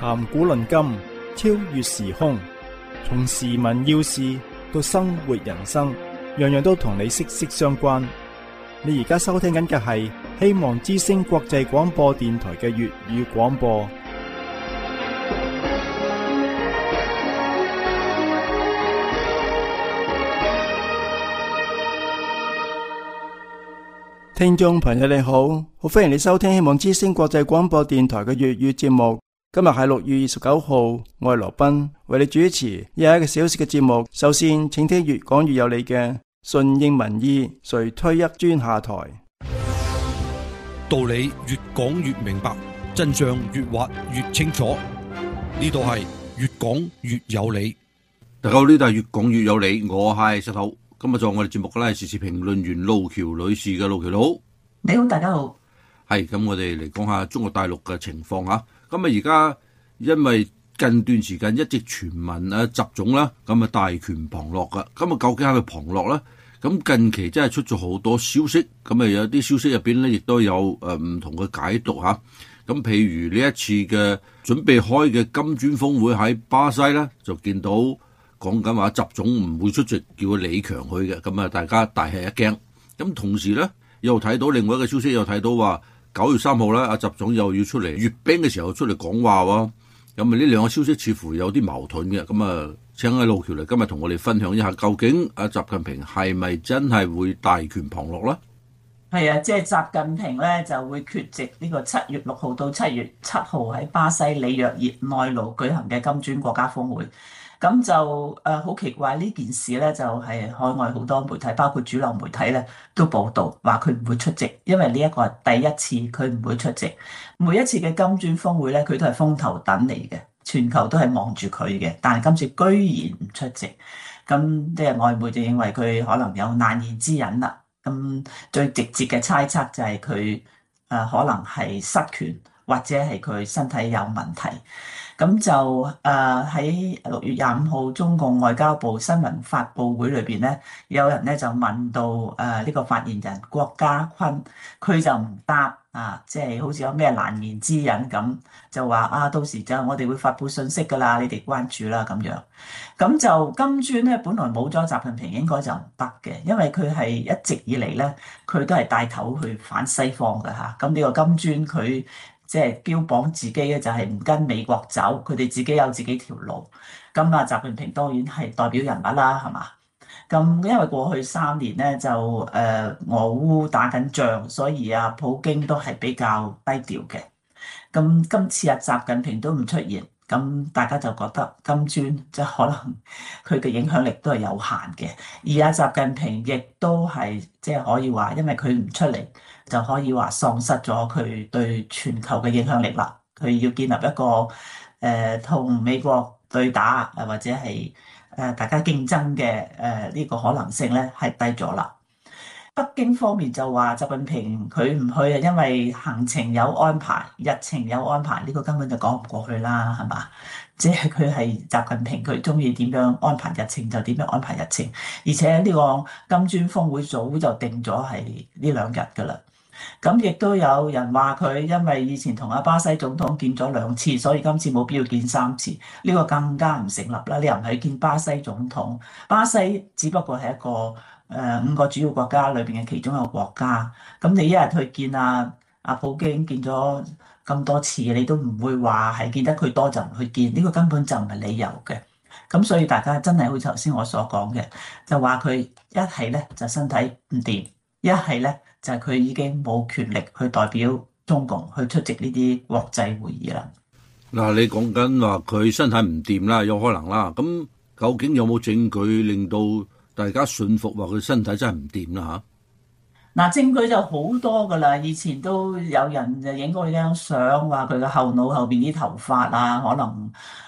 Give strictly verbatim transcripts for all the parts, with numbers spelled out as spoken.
談古論今，超越時空，從時聞要事到生活人生，樣樣都同你息息相關。你而家收聽緊嘅係希望之聲國際廣播電台嘅粵語廣播。聽眾朋友你好，好歡迎你收聽希望之聲國際廣播電台嘅粵語節目。今日係六月二十九號，我係羅賓，為你主持一個小時嘅節目。首先，請聽越講越有理嘅順應民意，誰推一磚下台。 道理越講越明白，真相越挖越清楚。呢度係越講越有理。 大家好，呢度係越講越有理，我係石頭。今日做我哋節目嘅咧係時事評論員路橋女士嘅。路橋你好。 你好，大家好。 係咁，我哋嚟講下中國大陸嘅情況吓。咁啊，而家因為近段時間一直傳聞啊習總啦，咁啊大權旁落噶。咁啊，究竟係咪旁落咧？咁近期真係出咗好多消息，咁啊有啲消息入邊咧，亦都有誒唔同嘅解讀吓。咁譬如呢一次嘅準備開嘅金磚峰會喺巴西咧，就見到講緊話習總唔會出席，叫佢李強去嘅。咁啊，大家大吃一驚。咁同時咧，又睇到另外一個消息，又睇到話九月三號咧，阿習總又要出嚟閱兵嘅時候出嚟講話喎。咁啊，呢兩個消息似乎有啲矛盾嘅。咁啊，請阿路橋嚟今日同我哋分享一下，究竟阿習近平係咪真係會大權旁落咧？ 係啊，即係習近平咧就會缺席呢個七月六號到七月七號喺巴西里約熱內盧舉行嘅金磚國家峰會。咁就誒好奇怪呢件事咧，就係海外好多媒體，包括主流媒體咧，都報導話佢唔會出席，因為呢一個係第一次佢唔會出席。每一次嘅金磚峰會咧，佢都係風頭躉嚟嘅，全球都係望住佢嘅，但係今次居然唔出席，咁即係外媒就認為佢可能有難言之隱啦。咁最直接嘅猜測就係佢誒可能係失權，或者係佢身體有問題。咁就誒喺六月廿五號中共外交部新聞發佈會裏邊咧，有人咧就問到誒呢個發言人郭家坤，佢就唔答啊，即係好似有咩難言之隱咁，就話啊到時就我哋會發佈信息㗎啦，你哋關注啦咁樣。咁就金磚咧，本來冇咗習近平應該就唔得嘅，因為佢係一直以嚟咧，佢都係帶頭去反西方㗎嚇。咁呢個金磚佢即係標榜自己嘅就係唔跟美國走，佢哋自己有自己條路。咁啊，習近平當然係代表人物啦，係嘛？咁因為過去三年咧就誒、呃、俄烏打緊仗，所以啊普京都係比較低調嘅。咁今次啊習近平都唔出現，咁大家就覺得金磚即係可能佢嘅影響力都係有限嘅。而啊習近平亦都係即係可以話，因為佢唔出嚟，就可以話喪失咗佢對全球嘅影響力啦。佢要建立一個誒同、呃、美國對打誒或者係誒、呃、大家競爭嘅誒呢個可能性咧係低咗啦。北京方面就話習近平佢唔去啊，因為行程有安排，日程有安排，呢、這個根本就講唔過去啦，係嘛？即係佢係習近平，佢中意點樣安排日程就點樣安排日程，而且呢個金磚峰會早就定咗係呢兩日㗎啦。咁亦都有人話佢因為以前同阿巴西總統見咗兩次，所以今次冇必要見三次，呢、這個更加唔成立啦。你又唔係見巴西總統，巴西只不過係一個誒、呃、五個主要國家裏邊嘅其中一個國家。咁你一日去見阿阿普京見咗咁多次，你都唔會話係見得佢多就唔去見，呢、這個根本就唔係理由嘅。咁所以大家真係好似頭先我所講嘅，就話佢一係咧就身體唔掂，一係咧就係佢已經冇權力去代表中共去出席呢啲國際會議啦。 嗱，你講緊話佢身體唔掂啦，有可能啦。咁究竟有冇證據令到大家信服話佢身體真係唔掂啦？ 嚇，嗱，證據就好多㗎啦。以前都有人就影過張相，話佢嘅後腦後邊啲頭髮啊，可能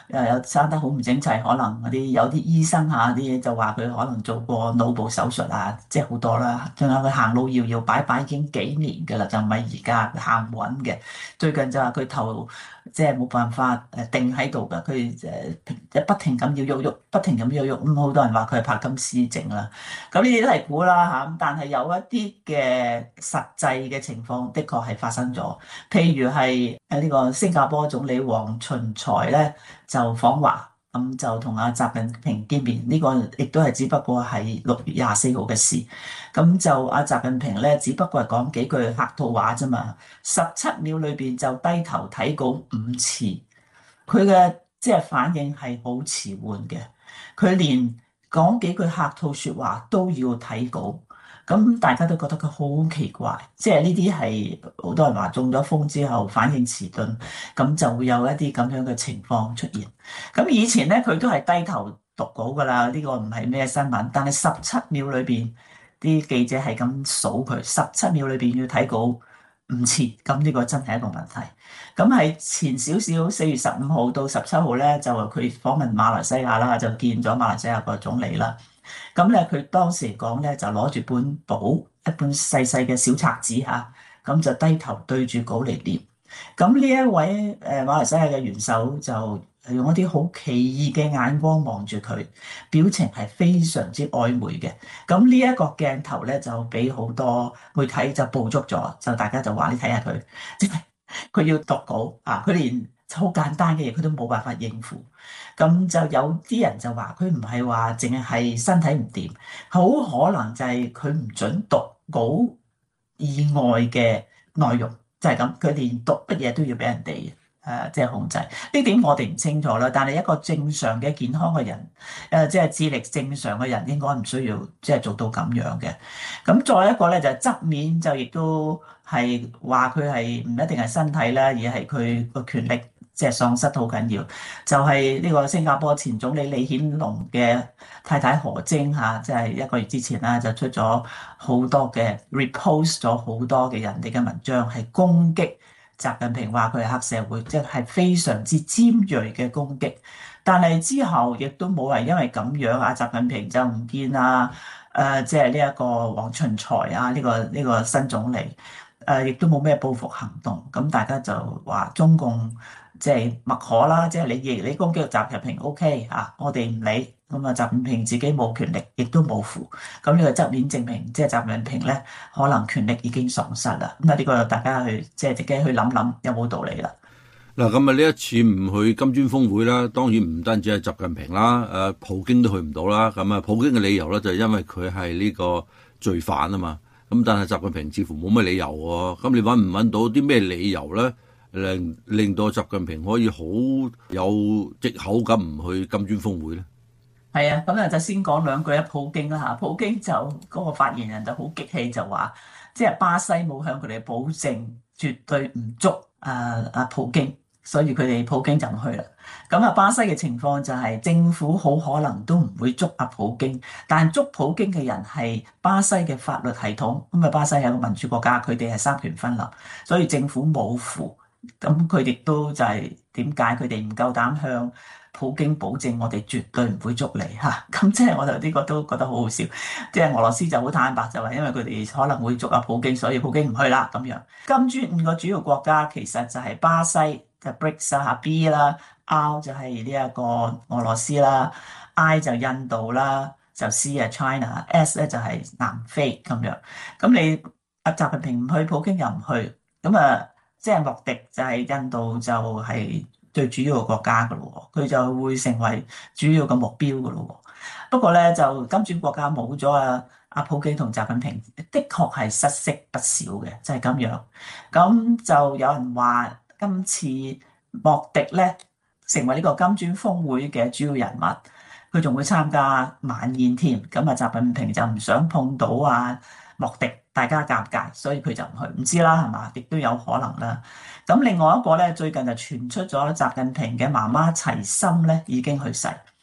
誒有生得好唔整齊，可能嗰啲有啲醫生嚇啲嘢就話佢可能做過腦部手術啊，即係好多啦。仲有佢行路搖搖擺擺已經幾年㗎啦，就唔係而家行唔穩嘅。最近就話佢頭即係冇辦法誒定喺度㗎，佢誒即係不停咁要喐喐，不停咁要喐。咁好多人話佢係帕金斯症啦。咁呢啲都係估啦嚇，咁但係有一啲嘅實際嘅情況，的確係發生咗。譬如係誒呢個新加坡總理黃循財咧就訪華，咁就同阿習近平見面。呢、這個亦都係只不過係六月廿四號嘅事。咁就阿習近平咧，只不過係講幾句客套話啫嘛，十七秒裏邊就低頭睇稿五次。佢嘅即係反應係好遲緩嘅，佢連講幾句客套説話都要睇稿。咁大家都覺得佢好奇怪，即係呢啲係好多人話中咗風之後反應遲鈍，咁就會有一啲咁樣嘅情況出現。咁以前咧佢都係低頭讀稿㗎啦，呢個唔係咩新聞。但係十七秒裏邊啲記者係咁數佢，十七秒裏邊要睇稿五次，咁呢個真係一個問題。咁係前少少四月十五號到十七號咧，就佢訪問馬來西亞啦，就見咗馬來西亞個總理啦。咁咧，佢當時講咧就攞住本簿，一本細細嘅小冊子嚇，咁就低頭對住稿嚟念。咁呢一位誒馬來西亞嘅元首就用一啲好奇異嘅眼光望住佢，表情係非常之曖昧嘅。咁呢一個鏡頭咧就俾好多媒體就捕捉咗，就大家就話你睇下佢，即係佢要讀稿啊，佢連好簡單嘅嘢佢都冇辦法應付。咁就有啲人就話佢唔係話淨係身體唔掂，好可能就係佢唔準讀稿以外嘅內容，就係咁，佢連讀乜嘢都要俾人哋誒即係控制。呢點我哋唔清楚啦。但係一個正常嘅健康嘅人，誒即係智力正常嘅人，應該唔需要即係做到咁樣嘅。咁再一個咧就係側面就亦都係話佢係唔一定係身體啦，而係佢個權力。即係喪失得好緊要，就係、是、呢個新加坡前總理李顯龍嘅太太何晶嚇，即係一個月之前啦，就出咗好多嘅 repost 咗好多嘅人哋嘅文章，係攻擊習近平，話佢係黑社會，即係非常之尖鋭嘅攻擊。但係之後亦都冇人因為咁樣啊，習近平就唔見啊，誒即係呢一個黃循財啊，呢、這個呢、這個新總理，誒、呃、亦都冇咩報復行動。咁大家就話中共。即係默可啦，即係你亦你攻擊習近平 OK 嚇，我哋唔理。咁啊，習近平自己冇權力，亦都冇符。咁呢個側面證明，即係習近平咧，可能權力已經喪失啦。咁啊，呢個大家去即係自己去諗諗有冇道理啦。 嗱，咁啊呢一次唔去金磚峰會啦，當然唔單止係習近平啦，誒普京都去唔到啦。咁啊，普京嘅理由咧就係因為佢係呢個罪犯啊嘛。咁但係習近平似乎冇乜理由喎。咁你揾唔揾到啲咩理由咧？令令到習近平可以好有藉口咁唔去金磚峰會咧？ 係啊，咁啊就先講兩句啊，普京啦嚇，普京就嗰、那個發言人就好激氣，就話即係巴西冇向佢哋保證絕對唔捉啊啊普京，所以佢哋普京就唔去啦。咁啊，巴西嘅情況就係、是、政府好可能都唔會捉阿普京，但捉普京嘅人係巴西嘅法律系統。咁啊，巴西係個民主國家，佢哋係三權分立，所以政府冇符。咁佢哋都就係點解佢哋唔夠膽向普京保證我哋絕對唔會捉你嚇？咁即係我就呢個都覺得好好笑。即係俄羅斯就好坦白，就係因為佢哋可能會捉阿普京，所以普京唔去啦咁樣。金磚五個主要國家其實就係巴西就 B R I C S 啦 ，B 啦 ，R 就係呢一個俄羅斯啦 ，I 就印度啦，就 C 啊 China，S 咧就係南非咁樣。咁你阿習近平唔去，普京又唔去，咁啊？即係莫迪就係印度就係最主要嘅國家噶咯，佢就會成為主要嘅目標噶咯。不過咧就金磚國家冇咗啊阿普京同習近平，的確係失色不少嘅，就係、是、咁樣。咁就有人話今次莫迪咧成為呢個金磚峰會嘅主要人物，佢仲會參加晚宴添。咁啊，習近平就唔想碰到啊莫迪。大家尷尬，所以佢就唔去，唔知啦，係嘛？亦都有可能啦。咁另外一個咧，最近就傳出咗習近平嘅媽媽齊心咧已經去世。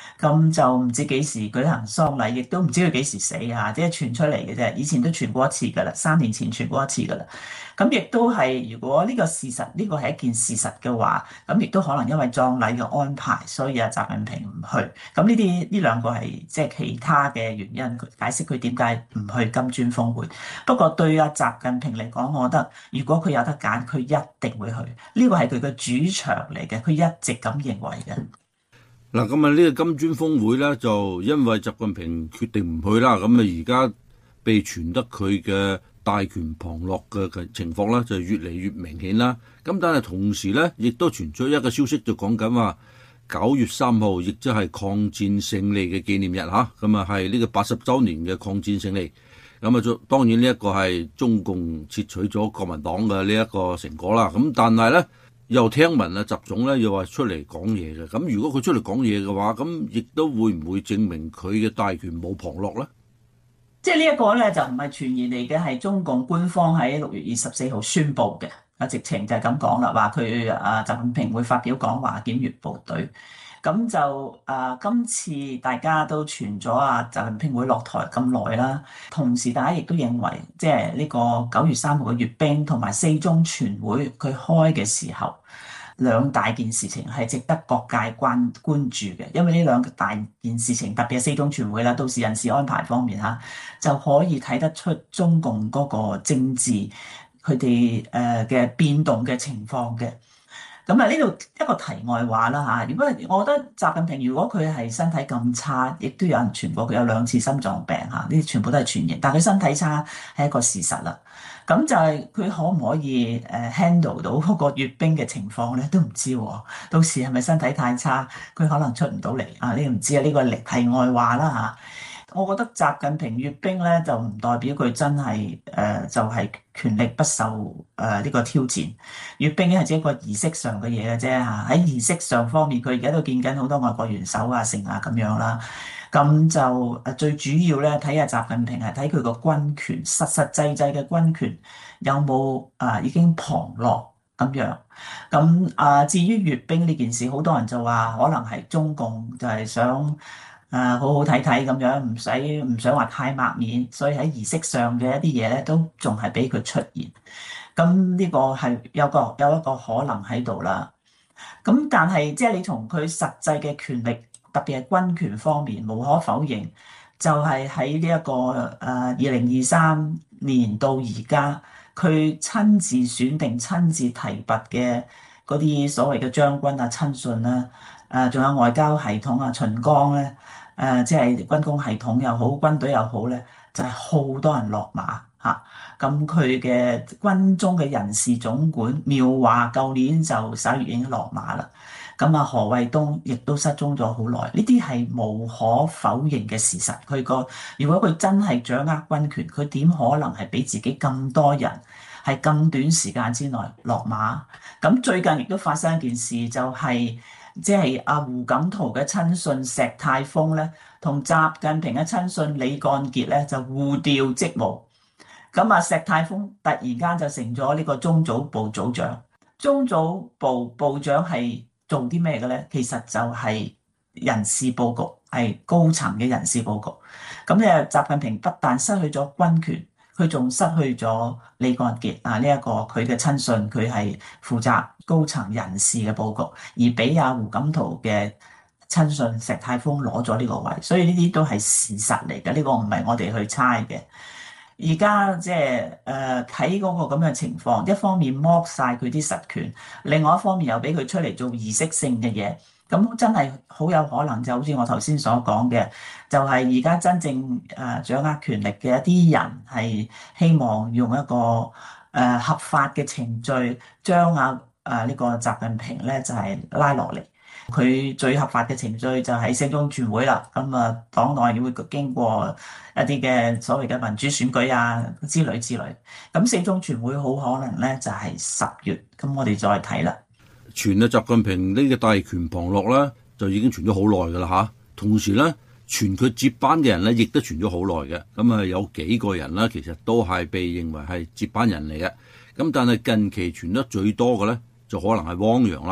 咁就唔知幾時舉行喪禮，亦都唔知佢幾時死啊！即係傳出嚟嘅啫，以前都傳過一次㗎啦，三年前傳過一次㗎啦。咁亦都係，如果呢個事實，呢個係一件事實嘅話，咁亦都可能因為葬禮嘅安排，所以阿習近平唔去。咁呢啲呢兩個係即係其他嘅原因，解釋佢點解唔去金磚峰會。不過對阿習近平嚟講，我覺得如果佢有得揀，佢一定會去。呢個係佢嘅主場嚟嘅，佢一直咁認為嘅。 嗱，咁啊呢個金磚峰會咧，就因為習近平決定唔去啦，咁啊而家被傳得佢嘅大權旁落嘅情況咧，就越嚟越明顯啦。咁但係同時咧，亦都傳出一個消息，就講緊話九月三號，亦即係抗戰勝利嘅紀念日嚇，咁啊係呢個八十週年嘅抗戰勝利。咁啊，當然呢一個係中共竊取咗國民黨嘅呢一個成果啦。咁但係咧，又聽聞啊，習總咧又話出嚟講嘢嘅。咁如果佢出嚟講嘢嘅話，咁亦都會唔會證明佢嘅大權冇旁落咧？ 即係呢一個咧就唔係傳言嚟嘅，係中共官方喺六月二十四號宣布嘅。啊，直情就係咁講啦，話佢啊習近平會發表講話檢閱部隊。咁就啊，今次大家都傳咗啊，習近平會落台咁耐啦。同時，大家亦都認為，即係呢個九月三號嘅閱兵同埋四中全會佢開嘅時候，兩大件事情係值得各界關關注嘅。因為呢兩大件事情，特別係四中全會啦，到時人事安排方面嚇，就可以睇得出中共嗰個政治佢哋誒嘅變動嘅情況嘅。咁啊，呢度一個題外話啦嚇。如果我覺得習近平如果佢係身體咁差，亦都有人傳過佢有兩次心臟病嚇，呢啲全部都係傳言。但係佢身體差係一個事實啦。咁就係佢可唔可以誒 handle 到嗰個閱兵嘅情況咧？都唔知喎。到時係咪身體太差，佢可能出唔到嚟啊？呢個唔知啊，呢個係題外話啦嚇。我覺得習近平閱兵咧，就唔代表佢真係誒、呃、就係、是、權力不受誒呢、呃這個挑戰。閱兵咧係只一個儀式上嘅嘢嘅啫嚇。喺儀式上方面，佢而家都見緊好多外國元首啊、成啊咁樣啦。咁就誒最主要咧睇下習近平係睇佢個軍權實實際際嘅軍權有冇啊、呃、已經旁落咁樣。咁啊、呃、至於閱兵呢件事，好多人就話可能係中共就係想。誒、啊、好好睇睇咁樣，唔使唔想話太抹面，所以喺儀式上嘅一啲嘢咧，都仲係俾佢出現。咁呢個係有個有一個可能喺度啦。咁但係即係你從佢實際嘅權力，特別係軍權方面，無可否認，就係喺呢一個誒二零二三年到而家，佢親自選定、親自提拔嘅嗰啲所謂嘅將軍啊、親信啦，誒仲有外交系統啊、秦剛咧。誒、呃，即係軍工系統又好，軍隊又好咧，就係、是、好多人落馬嚇。咁佢嘅軍中嘅人事總管妙華，舊年就十一月已經落馬啦。咁啊，何衛東亦都失蹤咗好耐。呢啲係無可否認嘅事實。佢個如果佢真係掌握軍權，佢點可能係俾自己咁多人係咁短時間之內落馬？咁最近亦都發生一件事，就係、是。即係阿胡錦濤嘅親信石泰峰咧，同習近平嘅親信李幹傑咧就互調職務。咁啊，石泰峰突然間就成咗呢個中組部組長。中組部部長係做啲咩嘅咧？其實就係人事佈局，係高層嘅人事佈局。咁咧，習近平不但失去咗軍權，佢仲失去咗李幹傑啊！呢、這、一個佢嘅親信，佢係負責高層人事嘅佈局，而俾阿胡錦濤嘅親信石泰峰攞咗呢個位，所以呢啲都係事實嚟嘅。呢、這個唔係我哋去猜嘅。而家即係誒睇嗰個咁嘅情況，一方面剝晒佢啲實權，另外一方面又俾佢出嚟做儀式性嘅嘢。咁真係好有可能就好似我頭先所講嘅，就係而家真正誒掌握權力嘅一啲人係希望用一個誒合法嘅程序將啊誒呢個習近平咧就係拉落嚟。佢最合法嘅程序就喺四中全會啦。咁啊黨內會經過一啲嘅所謂嘅民主選舉啊之類之類。咁四中全會好可能咧就係十月。咁我哋再睇啦。 傳啊，習近平呢個大權旁落咧，就已經傳咗好耐噶啦嚇。同時咧，傳佢接班嘅人咧，亦都傳咗好耐嘅。咁啊，有幾個人咧，其實都係被認為係接班人嚟嘅。咁但係近期傳得最多嘅咧，就可能係汪洋啦。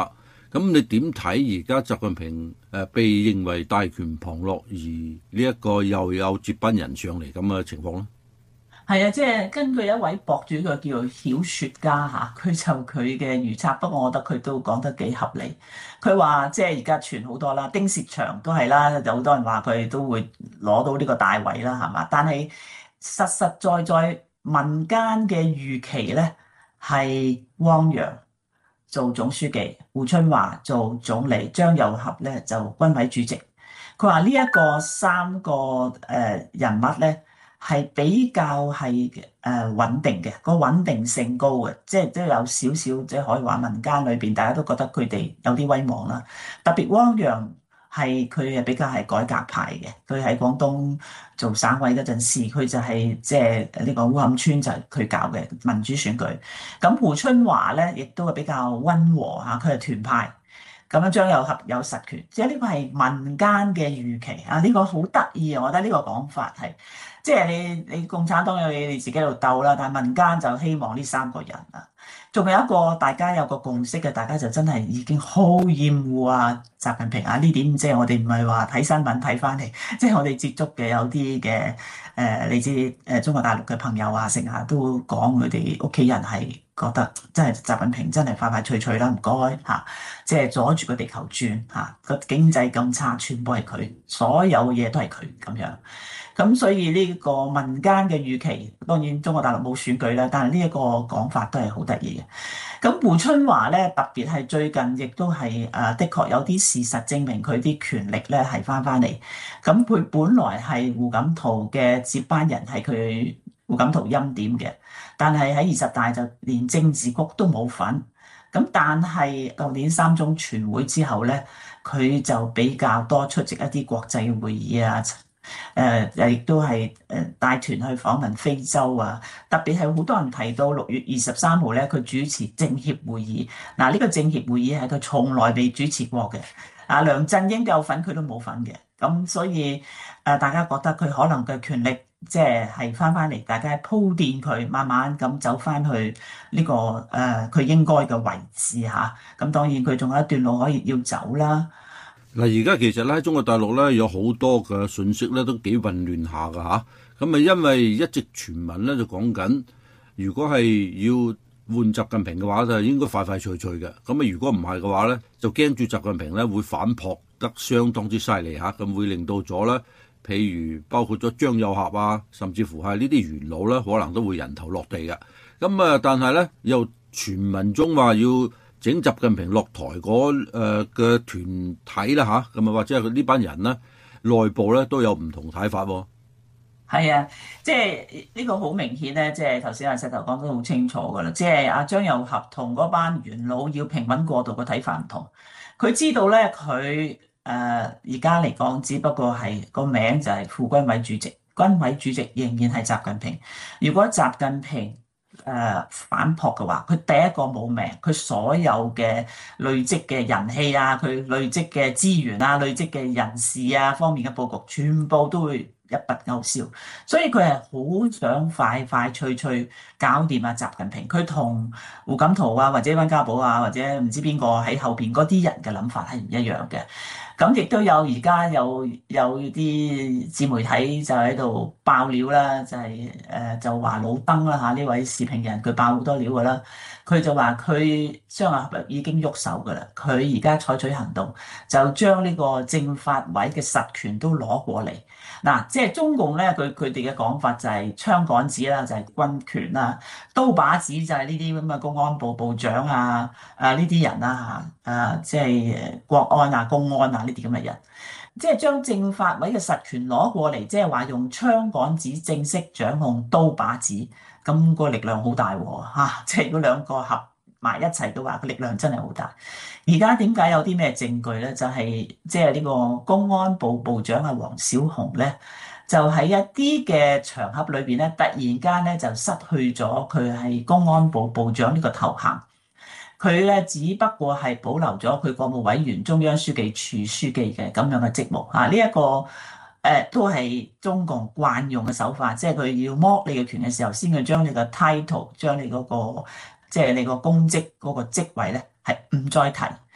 咁你點睇而家習近平誒被認為大權旁落，而呢一個又有接班人上嚟咁嘅情況咧？ 係啊，即係根據一位博主，佢叫做曉雪家嚇，佢就佢嘅預測，不過我覺得佢都講得幾合理。佢話即係而家傳好多啦，丁薛祥都係啦，有好多人話佢都會攞到呢個大位啦，係嘛？但係實實在在民間嘅預期咧，係汪洋做總書記，胡春華做總理，張又俠咧就軍委主席。佢話呢一個三個誒人物咧，係比較係誒穩定嘅，個穩定性高嘅，即係都有少少即係可以話民間裏邊大家都覺得佢哋有啲威望啦。特別汪洋係佢係比較係改革派嘅，佢喺廣東做省委嗰陣時，佢就係即係呢個烏坎村就係佢搞嘅民主選舉。咁胡春華咧亦都係比較溫和嚇，佢係團派。咁樣張又俠有實權，即係呢個係民間嘅預期啊！呢個好得意啊，我覺得呢個講法係，即係你你共產黨有你你自己喺度鬥啦，但係民間就希望呢三個人啊。仲有一個大家有個共識嘅，大家就真係已經好厭惡啊習近平啊！呢點即係我哋唔係話睇新聞睇翻嚟，即係我哋接觸嘅有啲嘅誒，你知誒中國大陸嘅朋友啊，成日都講佢哋屋企人係覺得真係習近平真係快快脆脆啦，唔該嚇，即係阻住個地球轉嚇，個經濟咁差，全部係佢，所有嘢都係佢咁樣。咁所以呢個民間嘅預期，當然中國大陸冇選舉啦，但係呢一個講法都係好得意嘅。咁胡春華咧，特別係最近亦都係誒，的確有啲事實證明佢啲權力咧係翻翻嚟。咁佢本來係胡錦濤嘅接班人，係佢胡錦濤欽點嘅，但係喺二十大就連政治局都冇份。咁但係舊年三中全會之後咧，佢就比較多出席一啲國際會議啊。誒誒，亦都係誒帶團去訪問非洲啊！特別係好多人提到六月二十三號咧，佢主持政協會議。嗱，呢個政協會議係佢從來未主持過嘅。啊，梁振英有份，佢都冇份嘅。咁所以誒，大家覺得佢可能嘅權力即係係翻翻嚟，大家鋪墊佢，慢慢咁走翻去呢個誒佢應該嘅位置嚇。咁當然佢仲有一段路可以要走啦。 嗱，而家其實咧喺中國大陸咧有好多嘅信息咧都幾混亂下㗎吓，咁啊因為一直傳聞咧就講緊，如果係要換習近平嘅話就應該快快脆脆嘅，咁啊如果唔係嘅話咧就驚住習近平咧會反撲得相當之犀利嚇，咁會令到咗咧，譬如包括咗張又俠啊，甚至乎係呢啲元老咧，可能都會人頭落地嘅。咁啊，但係咧又傳聞中話要整習近平落台嗰誒嘅團體啦吓，咁啊或者係佢呢班人咧內部咧都有唔同睇法喎。 係啊，即係呢個好明顯咧，即係頭先阿石頭講得好清楚噶啦，即係阿張又俠同嗰班元老要平穩過渡嘅睇法唔同。佢知道咧，佢誒而家嚟講，只不過係個名就係副軍委主席，軍委主席仍然係習近平。如果習近平誒、呃、反撲嘅話，佢第一個冇命，佢所有嘅累積嘅人氣啊，佢累積嘅資源啊，累積嘅人事啊方面嘅佈局，全部都會一筆勾銷。所以佢係好想快快脆脆搞掂啊習近平。佢同胡錦濤啊，或者溫家寶啊，或者唔知邊個喺後邊嗰啲人嘅諗法係唔一樣嘅。咁亦都有而家有有啲自媒體就喺度爆料啦，就係、是、誒、呃、就話老登啦嚇，呢位時評人佢爆好多料噶啦，佢就話佢張又俠已經喐手噶啦，佢而家採取行動就將呢個政法委嘅實權都攞過嚟。嗱，即係中共咧，佢佢哋嘅講法就係槍桿子啦，就係、是、軍權啦；刀把子就係呢啲咁嘅公安部部長啊、啊呢啲人啦嚇，啊即係國安啊、公安啊呢啲咁嘅人，即係將政法委嘅實權攞過嚟，即係話用槍桿子正式掌控刀把子，咁個力量好大喎、啊啊、即係嗰兩個合埋一齊嘅話，個力量真係好大。而家點解有啲咩證據咧？就係即係呢個公安部部長啊，黃小紅咧，就喺一啲嘅場合裏邊咧，突然間咧就失去咗佢係公安部部長呢個頭銜。佢咧只不過係保留咗佢國務委員、中央書記處書記嘅咁樣嘅職務啊！呢、這、一個誒、呃、都係中共慣用嘅手法，即係佢要剝你嘅權嘅時候，先去將你嘅 title、將你嗰、那個即係你個公職嗰個職位咧係唔再提。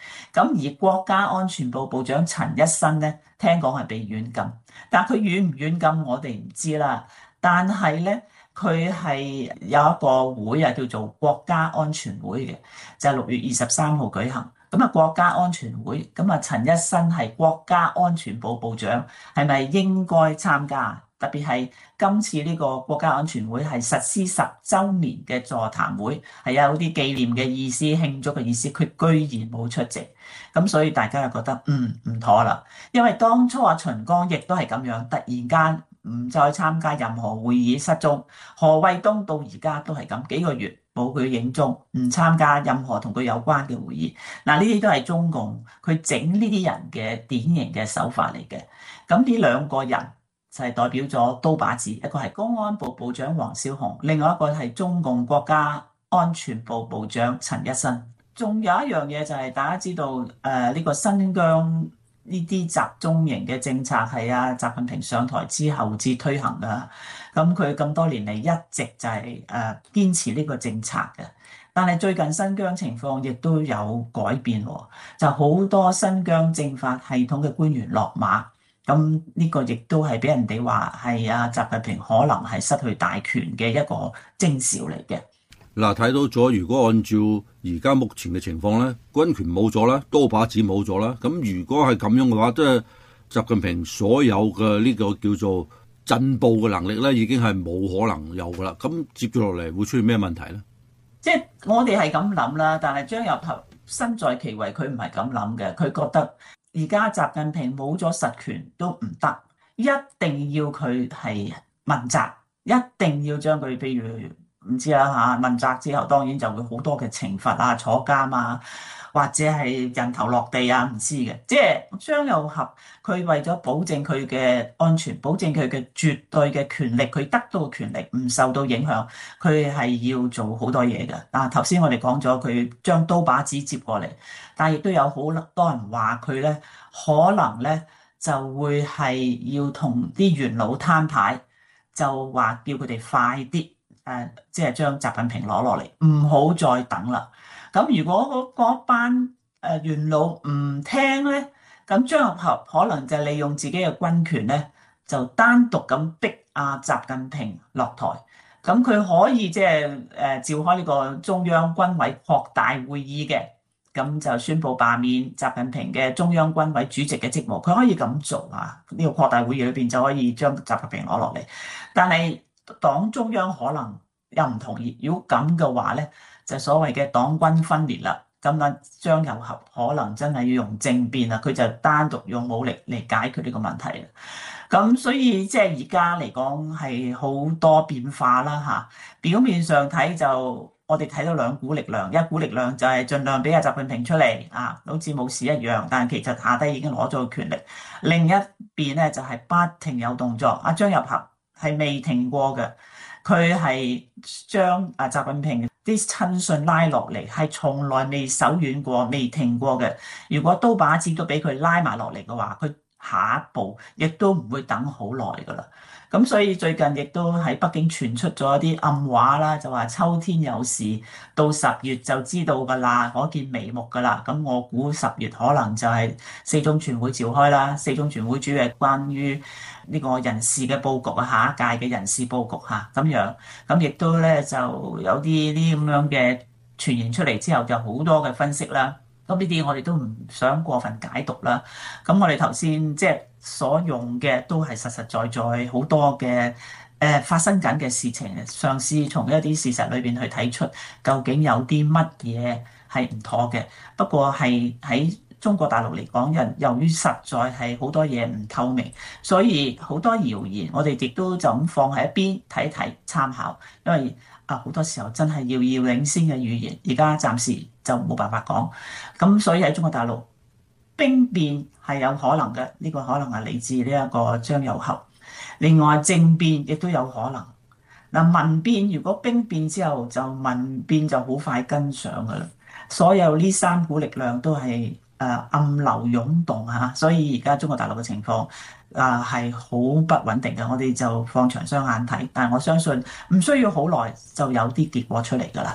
咁而國家安全部部長陳一新咧，聽講係被軟禁，但係佢軟唔軟禁我哋唔知啦。但係咧，佢係有一個會啊，叫做國家安全會嘅，就係六月二十三號舉行。咁啊，國家安全會，咁啊，陳一新係國家安全部部長，係咪應該參加？特別係今次呢個國家安全會係實施十週年嘅座談會，係有啲紀念嘅意思、慶祝嘅意思，佢居然冇出席，咁所以大家就覺得嗯唔妥啦。因為當初阿秦剛亦都係咁樣，突然間唔再參加任何會議失蹤，何衛東到而家都係咁幾個月冇佢影蹤，唔參加任何同佢有關嘅會議。嗱，呢啲都係中共佢整呢啲人嘅典型嘅手法嚟嘅。咁呢兩個人就係代表咗刀把子，一個係公安部部長王小洪，另外一個係中共國家安全部部長陳一新。仲有一樣嘢就係大家知道，誒、呃、呢、這個新疆呢啲集中營嘅政策係啊習近平上台之後至推行噶。咁佢咁多年嚟一直就係誒堅持呢個政策嘅。但係最近新疆情況亦都有改變喎，就好多新疆政法系統嘅官員落馬。咁呢個亦都係俾人哋話係啊習近平可能係失去大權嘅一個徵兆嚟嘅。 嗱，睇到咗，如果按照而家目前嘅情況咧，軍權冇咗啦，刀把子冇咗啦，咁如果係咁樣嘅話，即係習近平所有嘅呢個叫做進步嘅能力咧，已經係冇可能有噶啦。咁接住落嚟會出現咩問題咧？ 即係我哋係咁諗啦，但係張又俠身在其位，佢唔係咁諗嘅。佢覺得而家習近平冇咗實權都唔得，一定要佢係問責，一定要將佢譬如。唔知啦嚇，問責之後當然就會好多嘅懲罰啊、坐監啊，或者係人頭落地啊，唔知嘅。即係張又俠佢為咗保證佢嘅安全，保證佢嘅絕對嘅權力，佢得到嘅權力唔受到影響，佢係要做好多嘢嘅。嗱，頭先我哋講咗佢將刀把子接過嚟，但係亦都有好多人話佢咧，可能咧就會係要同啲元老攤牌，就話叫佢哋快啲。誒、呃，即係將習近平攞落嚟，唔好再等啦。咁如果嗰班誒元老唔聽咧，咁張又俠可能就利用自己嘅軍權咧，就單獨咁逼阿習近平落台。咁佢可以即係誒召開呢個中央軍委擴大會議嘅，咁就宣布罷免習近平嘅中央軍委主席嘅職務。佢可以咁做啊，呢、這個擴大會議裏邊就可以將習近平攞落嚟，但係。黨中央可能又唔同意，如果咁嘅話咧，就所謂嘅黨軍分裂啦。咁啊，張又俠可能真係要用政變啦，佢就單獨用武力嚟解決呢個問題啦。咁所以即係而家嚟講係好多變化啦嚇。表面上睇就我哋睇到兩股力量，一股力量就係盡量俾阿習近平出嚟啊，好似冇事一樣，但係其實下低已經攞咗個權力。另一邊咧就係不停有動作，阿張又俠係未停過嘅，佢係將啊習近平啲親信拉落嚟，係從來未手軟過、未停過嘅。如果刀把子都俾佢拉埋落嚟嘅話，佢下一步亦都唔會等好耐噶啦。咁所以最近亦都喺北京傳出咗一啲暗話啦，就話秋天有事，到十月就知道噶啦，可見眉目噶啦。咁我估十月可能就係四中全會召開啦，四中全會主要係關於呢個人事嘅佈局啊，下一屆嘅人事佈局嚇咁樣。咁亦都咧就有啲啲咁樣嘅傳言出嚟之後，就好多嘅分析啦。咁呢啲我哋都唔想過分解讀啦。咁我哋頭先即係所用嘅都係實實在在好多嘅誒、呃、發生緊嘅事情，嘗試從一啲事實裏邊去睇出究竟有啲乜嘢係唔妥嘅。不過係喺中國大陸嚟講，由由於實在係好多嘢唔透明，所以好多謠言我哋亦都就咁放喺一邊睇睇參考，因為啊好多時候真係遙遙領先嘅語言，而家暫時就冇辦法講。咁所以喺中國大陸兵變係有可能嘅，呢、這個可能係嚟自呢一個張又俠。另外政變亦都有可能。嗱，民變如果兵變之後就民變就好快跟上噶啦。所有呢三股力量都係誒暗流湧動嚇，所以而家中國大陸嘅情況啊係好不穩定嘅。我哋就放長雙眼睇，但係我相信唔需要好耐就有啲結果出嚟㗎啦。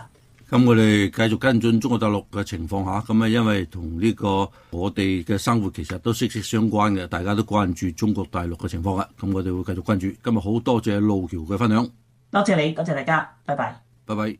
咁我哋繼續跟進中國大陸嘅情況下，咁啊，因為同呢個我哋嘅生活其實都息息相關嘅，大家都關注中國大陸嘅情況嘅，咁我哋會繼續關注。今日好多謝路橋嘅分享， 多謝你，多謝大家，拜拜， 拜拜。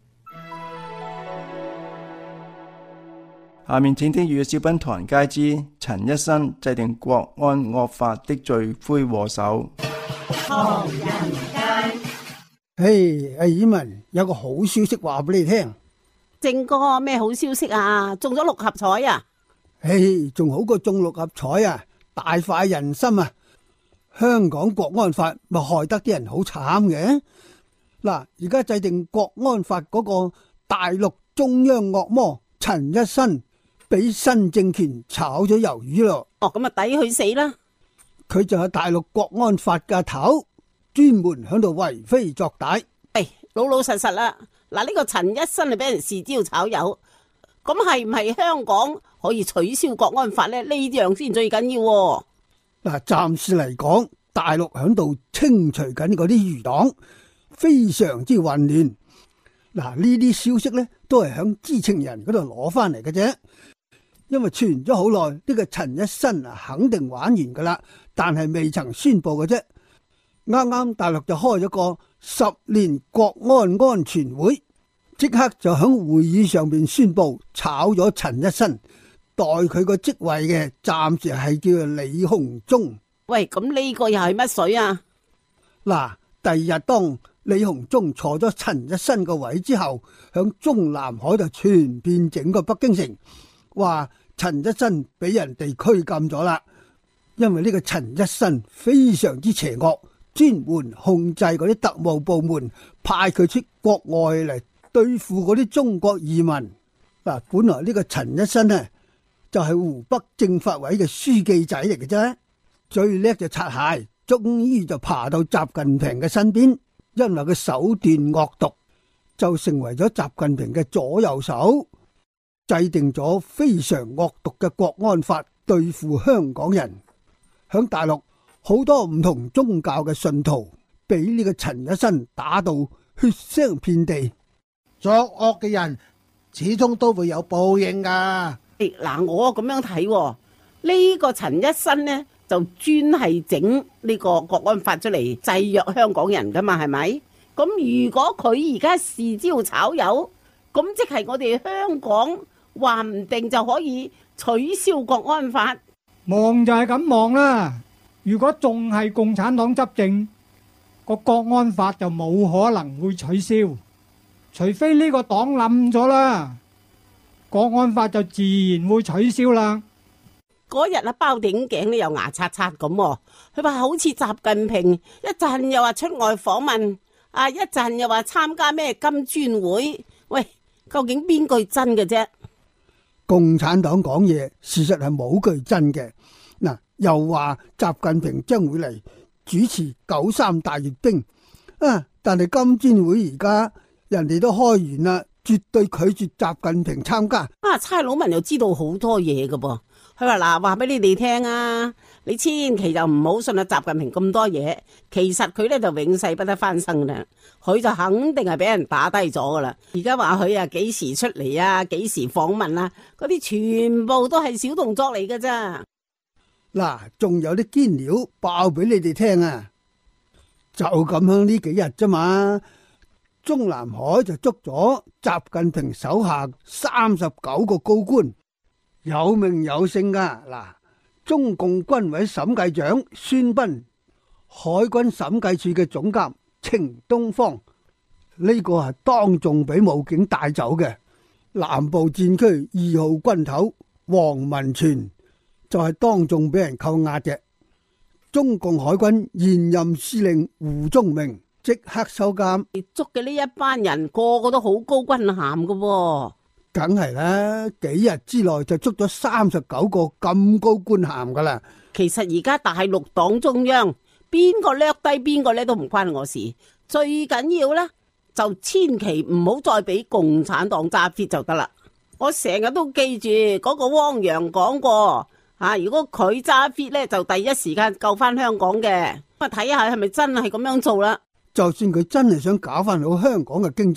下面請聽粵語小品唐人街之陳一新制定國安惡法的罪魁禍首。 唐人街， 嘿，阿爾文有個好消息話俾你聽。 正哥，咩好消息啊？中咗六合彩啊！ 嘿，仲好過中六合彩啊！大快人心啊！香港國安法咪害得啲人好慘嘅。嗱，而家制定國安法嗰個大陸中央惡魔陳一新，俾新政權炒咗魷魚咯。 哦，咁啊抵佢死啦！ 佢就係大陸國安法嘅頭，專門響度為非作歹。 誒，老老實實啦。嗱，呢個陳一新係俾人豉椒炒魷，咁係唔係香港可以取消國安法呢？呢樣先最緊要。 嗱，暫時嚟講，大陸響度清除緊嗰啲餘黨，非常之混亂。嗱，呢啲消息呢都係響知情人嗰度攞翻嚟嘅啫。因為傳咗好耐，呢個陳一新啊肯定玩完噶啦，但係未曾宣布嘅啫。啱啱大陸就開咗個十年國安安全會，即刻就響會議上邊宣布炒咗陳一新，代佢個職位嘅暫時係叫做李鴻忠。 喂，咁呢個又係乜水啊？ 嗱，第二日當李鴻忠坐咗陳一新個位之後，響中南海就傳遍整個北京城，話陳一新俾人哋拘禁咗啦。因為呢個陳一新非常之邪惡，專門控制嗰啲特務部門，派佢出國外嚟對付嗰啲中國移民。嗱，本來呢個陳一新呢，就係湖北政法委嘅書記仔嚟嘅啫，最叻就擦鞋，終於就爬到習近平嘅身邊，因為佢手段惡毒，就成為咗習近平嘅左右手，制定咗非常惡毒嘅國安法對付香港人。響大陸好多唔同宗教嘅信徒俾呢個陳一新打到血腥遍地。 作惡嘅人始終都會有報應噶。 嗱，我咁樣睇，呢個陳一新呢，就專係整呢個國安法出嚟制約香港人噶嘛，係咪？咁如果佢而家豉椒炒魷，咁即係我哋香港話唔定就可以取消國安法。 望就係咁望啦。如果仲係共產黨執政，個國安法就冇可能會取消，除非呢個黨冧咗啦，國安法就自然會取消啦。 嗰日啊，包頂頸咧又牙刷刷咁，佢話好似習近平一陣又話出外訪問，啊一陣又話參加咩金磚會。喂，究竟邊句真嘅啫？ 共產黨講嘢，事實係冇句真嘅。嗱，又話習近平將會嚟主持九三大閱兵啊！但係金磚會而家人哋都開完啦，絕對拒絕習近平參加。 啊，差佬文又知道好多嘢㗎噃。佢話嗱，話俾你哋聽啊，你千祈就唔好信啊習近平咁多嘢。其實佢咧就永世不得翻生啦，佢就肯定係俾人打低咗噶啦。而家話佢啊幾時出嚟啊，幾時訪問啊，嗰啲全部都係小動作嚟噶咋。 嗱，仲有啲堅料爆俾你哋聽啊！就咁樣呢幾日啫嘛，中南海就捉咗習近平手下三十九個高官，有名有姓噶。嗱，中共軍委審計長孫斌，海軍審計處嘅總監程東方，呢、這個係當眾俾武警帶走嘅。南部戰區二號軍頭黃文全就係當眾俾人扣押嘅。中共海軍現任司令胡宗明即刻收監。 捉嘅呢一班人個個都好高軍銜㗎喎。 梗係啦，幾日之內就捉咗三十九個咁高官銜噶啦。 其實而家大陸黨中央邊個掠低邊個咧都唔關我事，最緊要咧就千祈唔好再俾共產黨揸 fit 就得啦。我成日都記住嗰個汪洋講過啊，如果佢揸 fit 咧，就第一時間救翻香港嘅。咁啊睇下係咪真係咁樣做啦。 就算佢真係想搞翻好香港嘅經濟，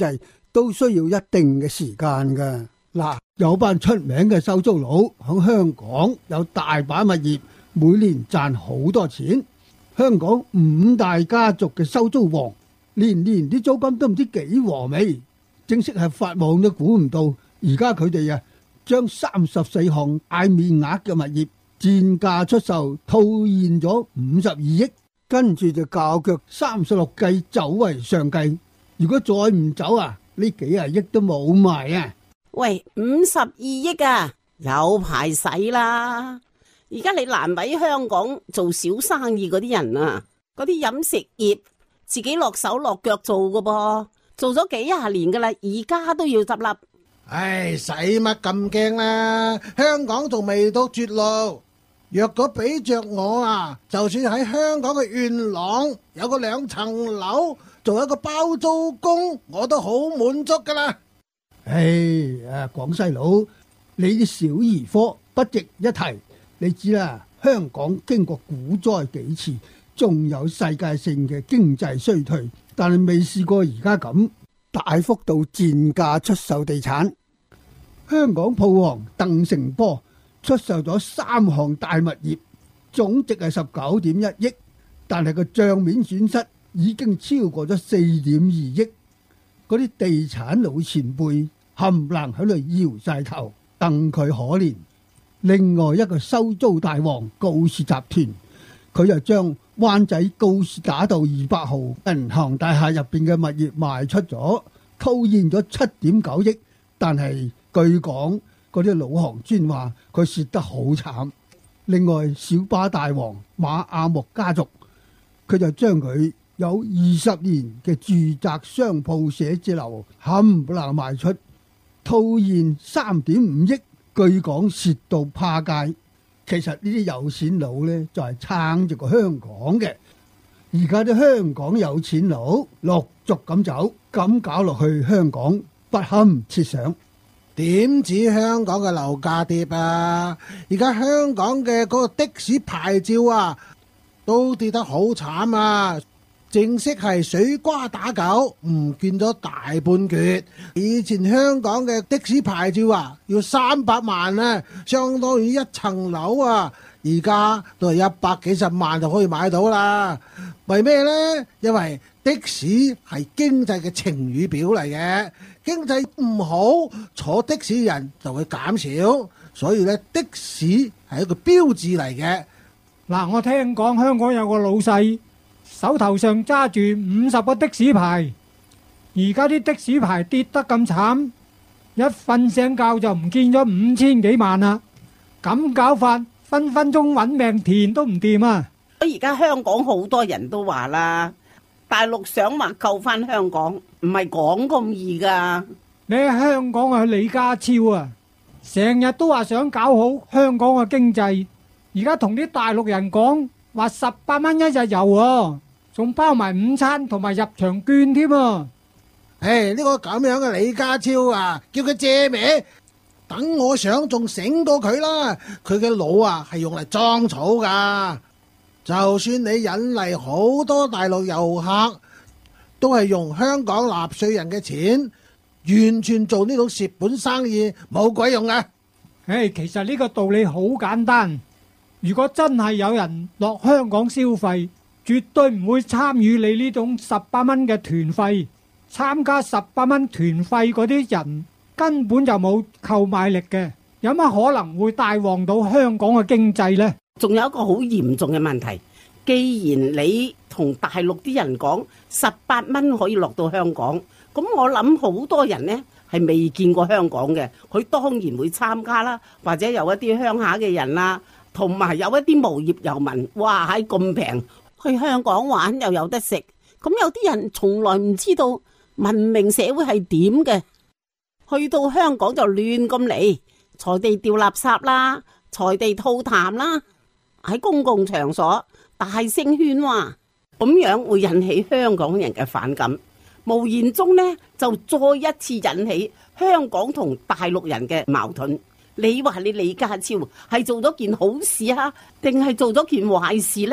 都需要一定嘅時間㗎。嗱，有班出名嘅收租佬喺香港有大把物業，每年賺好多錢。香港五大家族嘅收租王，年年啲租金都唔知幾和味，正式係發夢都估唔到。而家佢哋啊，將三十四項大面額嘅物業賤價出售，套現咗五十二億，跟住就較腳三十六計走為上計。如果再唔走啊，呢幾廿億都冇埋啊！ 喂，五十二億啊，有排使啦！而家你難為香港做小生意嗰啲人啊，嗰啲飲食業自己落手落腳做噶噃，做咗幾廿年噶啦，而家都要執笠。 唉，使乜咁驚啦？香港仲未到絕路。若果俾着我啊，就算喺香港嘅元朗有個兩層樓，做一個包租公，我都好滿足噶啦。 唉，啊，廣西佬，你啲小兒科不值一提。你知啦，香港經過股災幾次，仲有世界性嘅經濟衰退，但係未試過而家咁大幅度賤價出售地產。香港鋪王鄧成波出售咗三項大物業，總值係十九點一億，但係個賬面損失已經超過咗四點二億。嗰啲地產老前輩冚唪唥喺度搖晒頭，戥佢可憐。另外一個收租大王告士集團，佢就將灣仔告士打道二百號銀行大廈入邊嘅物業賣出咗，套現咗七點九億，但係據講嗰啲老行專話佢蝕得好慘。另外小巴大王馬亞木家族，佢就將佢有二十年嘅住宅商鋪寫字樓冚唪唥賣出，套現三點五億，據講蝕到趴街。其實呢啲有錢佬呢，就係撐住個香港嘅。而家啲香港有錢佬陸續咁走，咁搞落去香港不堪設想。 點止香港嘅樓價跌啊？而家香港嘅嗰個的士牌照啊，都跌得好慘啊！正式係水瓜打狗，唔見咗大半橛。以前香港嘅的士牌照啊，要三百萬啊，相當於一層樓啊。而家都係一百幾十萬就可以買到啦。為咩呢？因為的士係經濟嘅晴雨表嚟嘅，經濟唔好，坐的士人就會減少，所以咧的士係一個標誌嚟嘅。 嗱，我聽講香港有個老細，手頭上揸住五十個的士牌，而家啲的士牌跌得咁慘，一瞓醒覺就唔見咗五千幾萬啦。咁搞法，分分鐘揾命填都唔掂啊！ 而家香港好多人都話啦，大陸想話救翻香港，唔係講咁易噶。 你喺香港啊，李家超啊，成日都話想搞好香港嘅經濟，而家同啲大陸人講話十八蚊一日遊啊，仲包埋午餐同埋入場券添啊！ 唉，呢個咁樣嘅李家超啊，叫佢借名，等我想仲醒過佢啦。佢嘅腦啊係用嚟裝草噶。就算你引嚟好多大陸遊客，都係用香港納稅人嘅錢，完全做呢種蝕本生意，冇鬼用啊！ 唉，其實呢個道理好簡單。如果真係有人落香港消費，絕對唔會參與你呢種十八蚊嘅團費。參加十八蚊團費嗰啲人根本就冇購買力嘅，有乜可能會帶旺到香港嘅經濟呢？ 仲有一個好嚴重嘅問題，既然你同大陸啲人講十八蚊可以落到香港，咁我諗好多人呢係未見過香港嘅，佢當然會參加啦，或者有一啲鄉下嘅人啦，同埋有一啲無業遊民，哇，喺咁平去香港玩又有得食，咁有啲人從來唔知道文明社會係點嘅，去到香港就亂咁嚟，隨地掉垃圾啦，隨地吐痰啦，喺公共場所大聲喧嘩，咁樣會引起香港人嘅反感，無言中呢就再一次引起香港同大陸人嘅矛盾。你話你李家超係做咗件好事啊，定係做咗件壞事呢？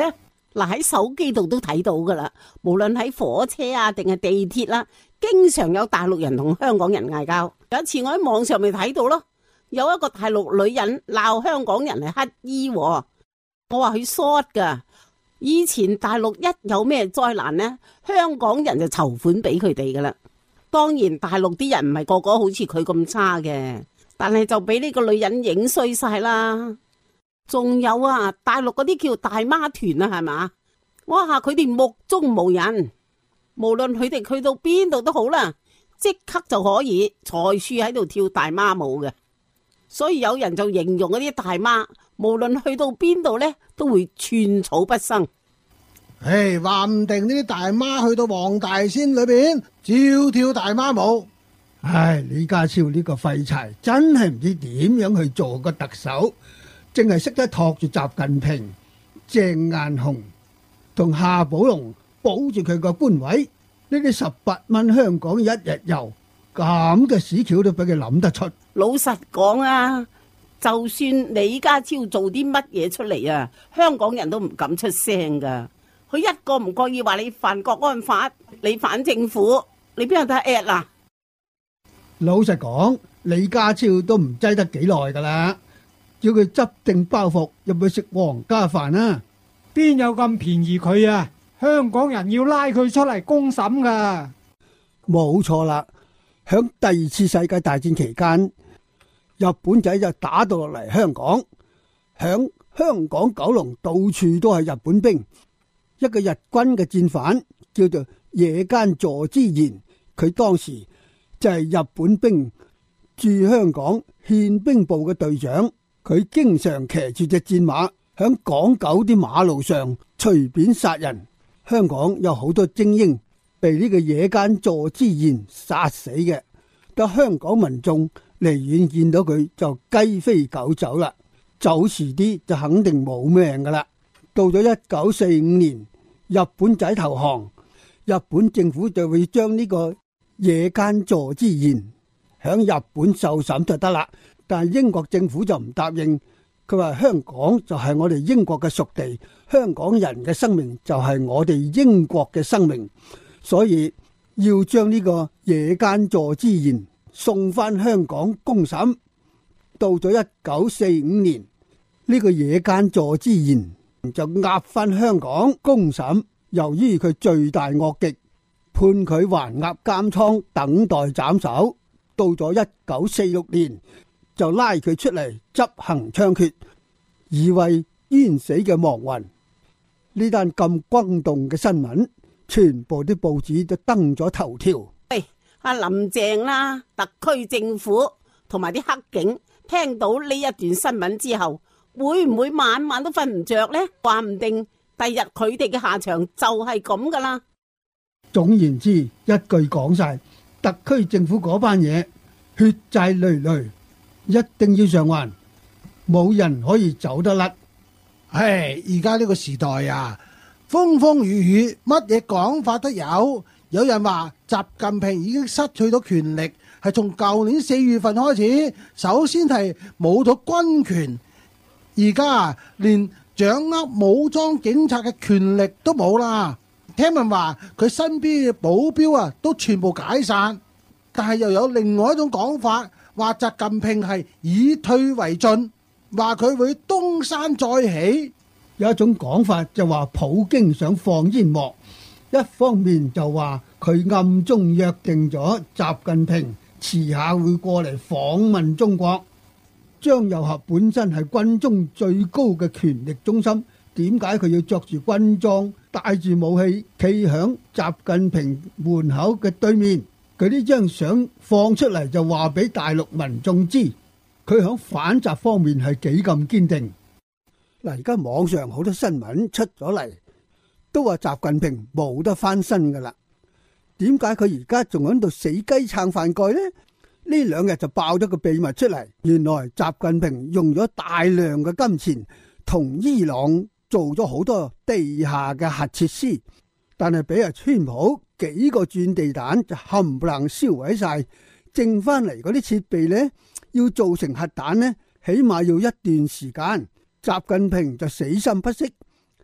嗱，喺手機度都睇到噶啦，無論喺火車啊定係地鐵啦，經常有大陸人同香港人嗌交。有一次我喺網上咪睇到咯，有一個大陸女人鬧香港人係乞衣，我話佢 short 噶。以前大陸一有咩災難呢，香港人就籌款俾佢哋噶啦。當然大陸啲人唔係個個好似佢咁差嘅，但係就俾呢個女人影衰晒啦。仲有啊，大陸嗰啲叫大媽團啊，係嘛？哇，佢哋目中無人，無論佢哋去到邊度都好啦，即刻就可以財樹喺度跳大媽舞嘅。所以有人就形容嗰啲大媽，無論去到邊度呢，都會寸草不生。 唉，話唔定呢啲大媽去到黃大仙裏邊照跳大媽舞。 唉，李家超呢個廢柴真係唔知點樣去做個特首，淨係識得托住習近平、鄭雁雄同夏寶龍保住佢個官位。呢啲十八蚊香港一日遊咁嘅屎橋都俾佢諗得出。 老實講啊，就算李家超做啲乜嘢出嚟啊，香港人都唔敢出聲噶。佢一個唔覺意話你犯國安法，你反政府，你邊有得 at 啦？ 老實講，李家超都唔擠得幾耐噶啦，叫佢執定包袱入去食皇家飯啊！ 邊有咁便宜佢啊？香港人要拉佢出嚟公審噶。 冇錯啦，響第二次世界大戰期間，日本仔就打到落嚟香港，響香港九龍到處都係日本兵。一個日軍嘅戰犯叫做野間佐之賢，佢當時就係日本兵駐香港憲兵部嘅隊長。佢經常騎住隻戰馬響港九啲馬路上隨便殺人。香港有好多精英被呢個野間佐之賢殺死嘅，得香港民眾離遠見到佢就雞飛狗走啦，走遲啲就肯定冇命噶啦。到咗一九四五年，日本仔投降，日本政府就會將呢個野間佐之賢響日本受審就得啦。但係英國政府就唔答應，佢話香港就係我哋英國嘅屬地，香港人嘅生命就係我哋英國嘅生命，所以要將呢個野間佐之賢送翻香港公審。到咗一九四五年，呢個野間佐之賢就押翻香港公審。由於佢罪大惡極，判佢還押監倉等待斬首。到咗一九四六年，就拉佢出嚟執行槍決，以為冤死嘅亡魂。呢單咁轟動嘅新聞，全部啲報紙都登咗頭條。 喂，阿林鄭啦，特區政府同埋啲黑警聽到呢一段新聞之後，會唔會晚晚都瞓唔着呢？話唔定第日佢哋嘅下場就係咁噶啦。 總言之，一句講晒，特區政府嗰班嘢血債累累，一定要償還，冇人可以走得甩。 唉，而家呢個時代啊，風風雨雨，乜嘢講法都有。有人話習近平已經失去咗權力，係從舊年四月份開始，首先係冇咗軍權，而家啊連掌握武裝警察嘅權力都冇啦。聽聞話佢身邊嘅保鏢啊都全部解散，但係又有另外一種講法，話習近平係以退為進，話佢會東山再起。 有一種講法就話普京想放煙幕，一方面就話佢暗中約定咗習近平遲下會過嚟訪問中國。張又俠本身係軍中最高嘅權力中心，點解佢要着住軍裝帶住武器企響習近平門口嘅對面？佢呢張相放出嚟就話俾大陸民眾知，佢響反習方面係幾咁堅定。嗱，而家網上好多新聞出咗嚟，都話習近平冇得翻身噶啦。點解佢而家仲喺度死雞撐飯蓋呢？呢兩日就爆咗個秘密出嚟，原來習近平用咗大量嘅金錢同伊朗做咗好多地下嘅核設施，但係俾阿川普幾個鑽地彈就冚唪唥燒毀晒，剩翻嚟嗰啲設備呢，要做成核彈呢，起碼要一段時間。習近平就死心不息，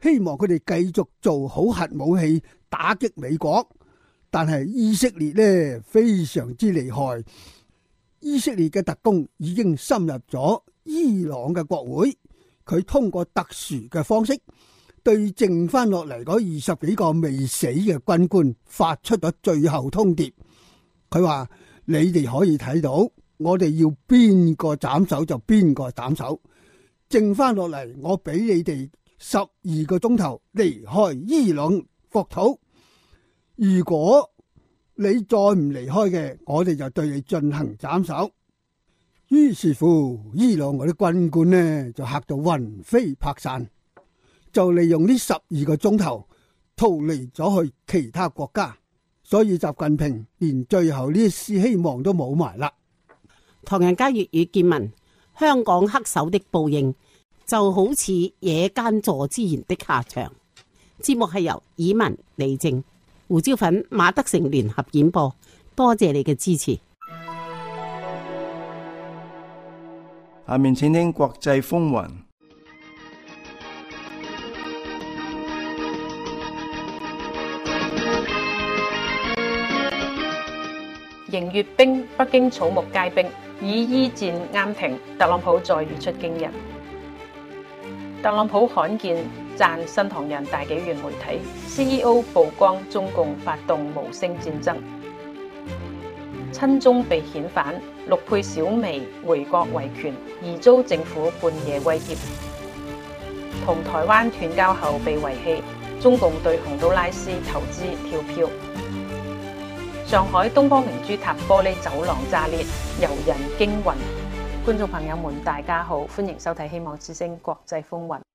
希望佢哋繼續做好核武器打擊美國。但係以色列呢，非常之厲害，以色列嘅特工已經深入咗伊朗嘅國會，佢通過特殊嘅方式對剩翻落嚟嗰二十幾個未死嘅軍官發出咗最後通牒。佢話：你哋可以睇到，我哋要邊個斬首就邊個斬首，剩翻落嚟我俾你哋十二個鐘頭離開伊朗國土。如果你再唔離開嘅，我哋就對你進行斬首。於是乎，伊朗嗰啲軍官呢就嚇到魂飛魄散，就利用呢十二個鐘頭逃離咗去其他國家。所以習近平連最後呢一絲希望都冇埋啦。 唐人街粵語見聞：香港黑手的報應就好似野間坐之言的下場。節目係由以文、李靜、胡椒粉、馬德成聯合演播，多謝你嘅支持。 下面請聽國際風雲。 迎閱兵，北京草木皆兵，以伊戰啱停，特朗普再語出驚人。特朗普罕見讚新唐人大紀元媒體 C E O 曝光中共發動無聲戰爭，親中被遣返，陸配小薇回國維權，疑遭政府半夜威脅。同台灣斷交後被遺棄，中共對洪都拉斯投資跳票。上海東方明珠塔玻璃走廊炸裂，遊人驚魂。觀眾朋友們，大家好，歡迎收睇《希望之聲》國際風雲。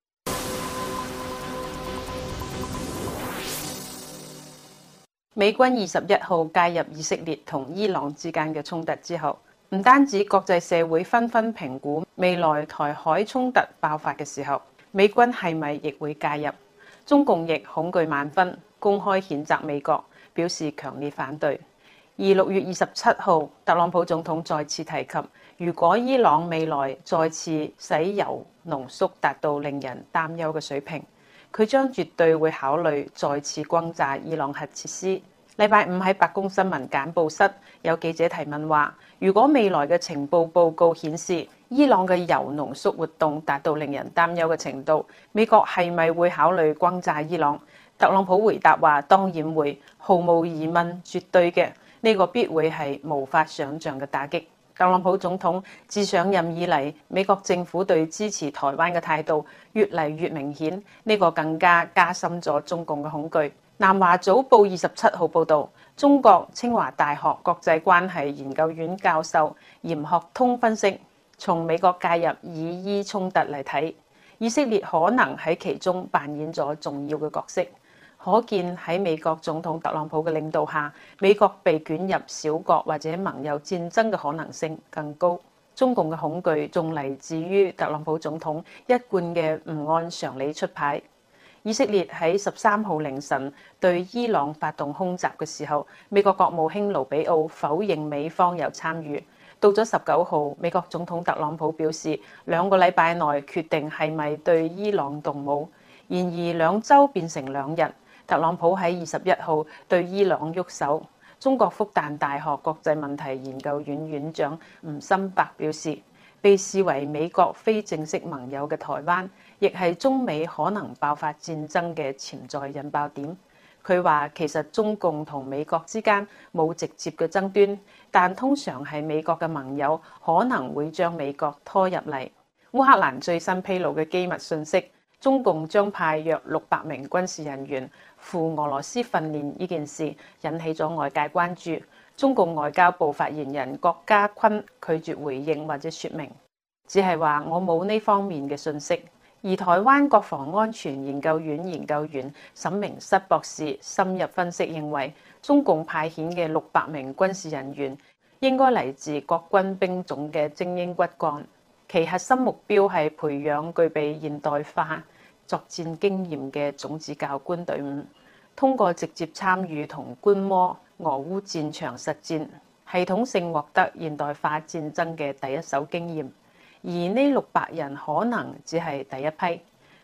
美軍二十一號介入以色列同伊朗之間嘅衝突之後，唔單止國際社會紛紛評估未來台海衝突爆發嘅時候，美軍係咪亦會介入？中共亦恐懼萬分，公開譴責美國，表示強烈反對。而六月二十七號，特朗普總統再次提及，如果伊朗未來再次使鈾濃縮達到令人擔憂嘅水平，佢將絕對會考慮再次轟炸伊朗核設施。禮拜五喺白宮新聞簡報室有記者提問話，如果未來嘅情報報告顯示伊朗嘅鈾濃縮活動達到令人擔憂嘅程度，美國係咪會考慮轟炸伊朗？特朗普回答話：當然會，毫無疑問，絕對嘅。呢個必會係無法想像嘅打擊。特朗普總統自上任以嚟，美國政府對支持台灣嘅態度越嚟越明顯，呢個更加加深咗中共嘅恐懼。南華早報二十七號報導，中國清華大學國際關係研究院教授嚴學通分析，從美國介入以伊衝突嚟睇，以色列可能喺其中扮演咗重要嘅角色。可見喺美國總統特朗普嘅領導下，美國被捲入小國或者盟友戰爭嘅可能性更高。中共嘅恐懼仲嚟自於特朗普總統一貫嘅唔按常理出牌。以色列喺十三號凌晨對伊朗發動空襲嘅時候，美國國務卿盧比奧否認美方有參與。到咗十九號，美國總統特朗普表示兩個禮拜內決定係咪對伊朗動武。然而兩週變成兩日。特朗普喺二十一號對伊朗喐手。中國復旦大學國際問題研究院院長吳心伯表示，被視為美國非正式盟友嘅台灣，亦係中美可能爆發戰爭嘅潛在引爆點。佢話其實中共同美國之間冇直接嘅爭端，但通常係美國嘅盟友可能會將美國拖入嚟。烏克蘭最新披露嘅機密信息，中共將派約六百名軍事人員赴俄羅斯訓練呢件事引起咗外界關注。中共外交部發言人郭家坤拒絕回應或者說明，只係話我冇呢方面嘅信息。而台灣國防安全研究院研究員沈明室博士深入分析認為，中共派遣嘅六百名軍事人員應該嚟自各軍兵種嘅精英骨幹，其核心目標係培養具備現代化作戰經驗嘅種子教官隊伍，通過直接參與同觀摩俄烏戰場實戰，系統性獲得現代化戰爭嘅第一手經驗。而呢六百人可能只係第一批，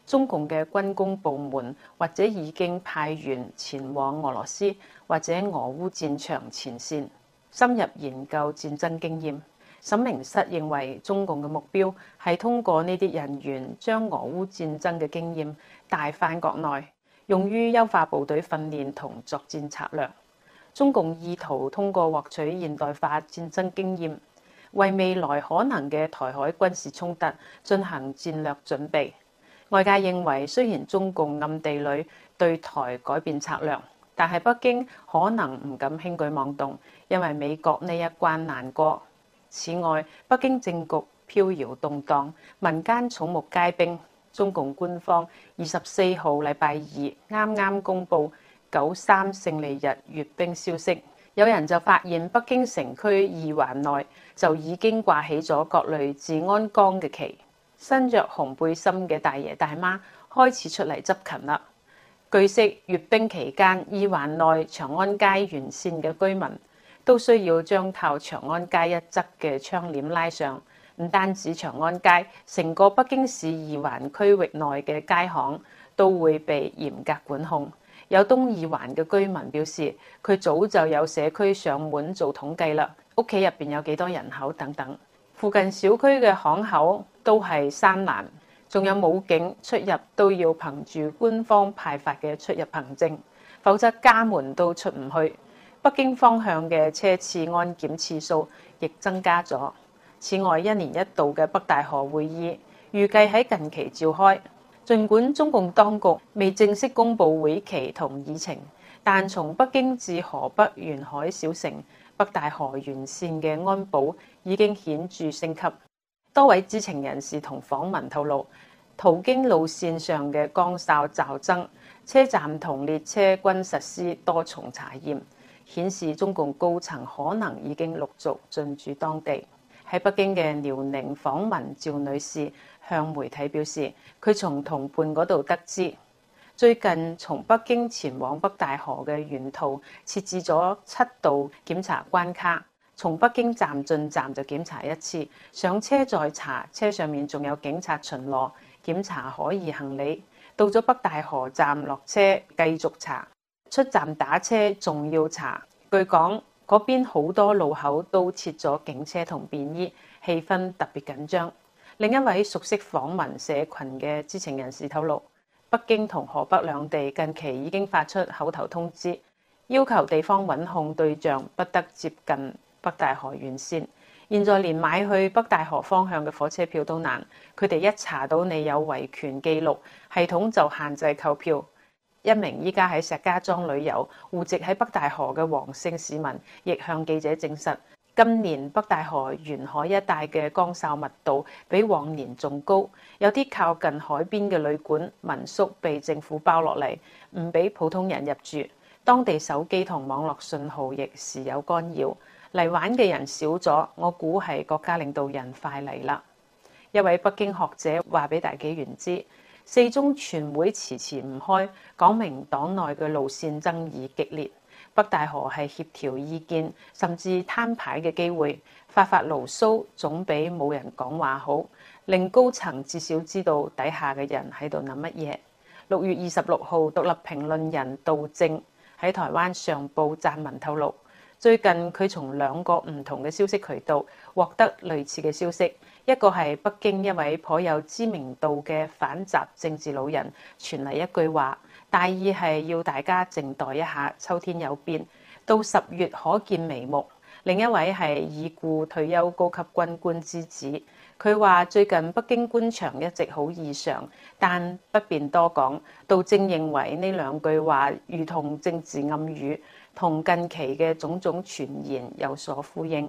中共嘅軍工部門或者已經派員前往俄羅斯或者俄烏戰場前線，深入研究戰爭經驗。沈明室認為，中共嘅目標係通過呢啲人員將俄烏戰爭嘅經驗帶返國內，用於優化部隊訓練同作戰策略。中共意圖通過獲取現代化戰爭經驗，為未來可能嘅台海軍事衝突進行戰略準備。外界認為，雖然中共暗地裏對台改變策略，但係北京可能唔敢輕舉妄動，因為美國呢一關難過。此外，北京政局飄搖動盪，民間草木皆兵。中共官方二十四號禮拜二啱啱公布九三勝利日閱兵消息，有人就發現北京城區二環內就已經掛起咗各類治安崗嘅旗，身着紅背心嘅大爺大媽開始出嚟執勤啦。據悉，閱兵期間，二環內長安街沿線嘅居民都需要將靠長安街一側嘅窗簾拉上。唔單止長安街，成個北京市二環區域內嘅街巷都會被嚴格管控。有東二環嘅居民表示，佢早就有社區上門做統計啦，屋企入邊有幾多人口等等。附近小區嘅巷口都係閂欄，仲有武警出入都要憑住官方派發嘅出入憑證，否則家門都出唔去。北京方向嘅車次安檢次數亦增加咗。此外，一年一度嘅北大河會議預計喺近期召開。儘管中共當局未正式公布會期同議程，但從北京至河北沿海小城北大河沿線嘅安保已經顯著升級。多位知情人士同訪民透露，途經路線上嘅崗哨驟增，車站同列車均實施多重查驗，顯示中共高層可能已經陸續進駐當地。喺北京嘅遼寧訪民趙女士向媒體表示，佢從同伴嗰度得知，最近從北京前往北大河嘅沿途設置咗七道檢查關卡，從北京站進站就檢查一次，上車再查，車上面仲有警察巡邏檢查可疑行李，到咗北大河站落車繼續查，出站打車仲要查。據講，嗰邊好多路口都設咗警車同便衣，氣氛特別緊張。另一位熟悉訪民社群嘅知情人士透露，北京同河北兩地近期已經發出口頭通知，要求地方穩控對象不得接近北大河沿線。現在連買去北大河方向嘅火車票都難，佢哋一查到你有維權記錄，系統就限制購票。一名依家喺石家莊旅遊、戶籍喺北大河嘅黃姓市民，亦向記者證實，今年北大河沿海一帶嘅崗哨密度比往年仲高，有啲靠近海邊嘅旅館、民宿被政府包落嚟，唔俾普通人入住。當地手機同網絡信號亦時有干擾，嚟玩嘅人少咗，我估係國家領導人快嚟啦。一位北京學者話俾大紀元知，四中全會遲遲唔開，講明黨內嘅路線爭議激烈。北大河係協調意見，甚至攤牌嘅機會，發發牢騷總比冇人講話好，令高層至少知道底下嘅人喺度諗乜嘢。六月二十六號，獨立評論人杜正喺台灣上報撰文透露，最近佢從兩個唔同嘅消息渠道獲得類似嘅消息。一個係北京一位頗有知名度嘅反習政治老人傳嚟一句話，大意係要大家靜待一下，秋天有變，到十月可見眉目。另一位係已故退休高級軍官之子，佢話最近北京官場一直好異常，但不便多講。杜正認為呢兩句話如同政治暗語，同近期嘅種種傳言有所呼應。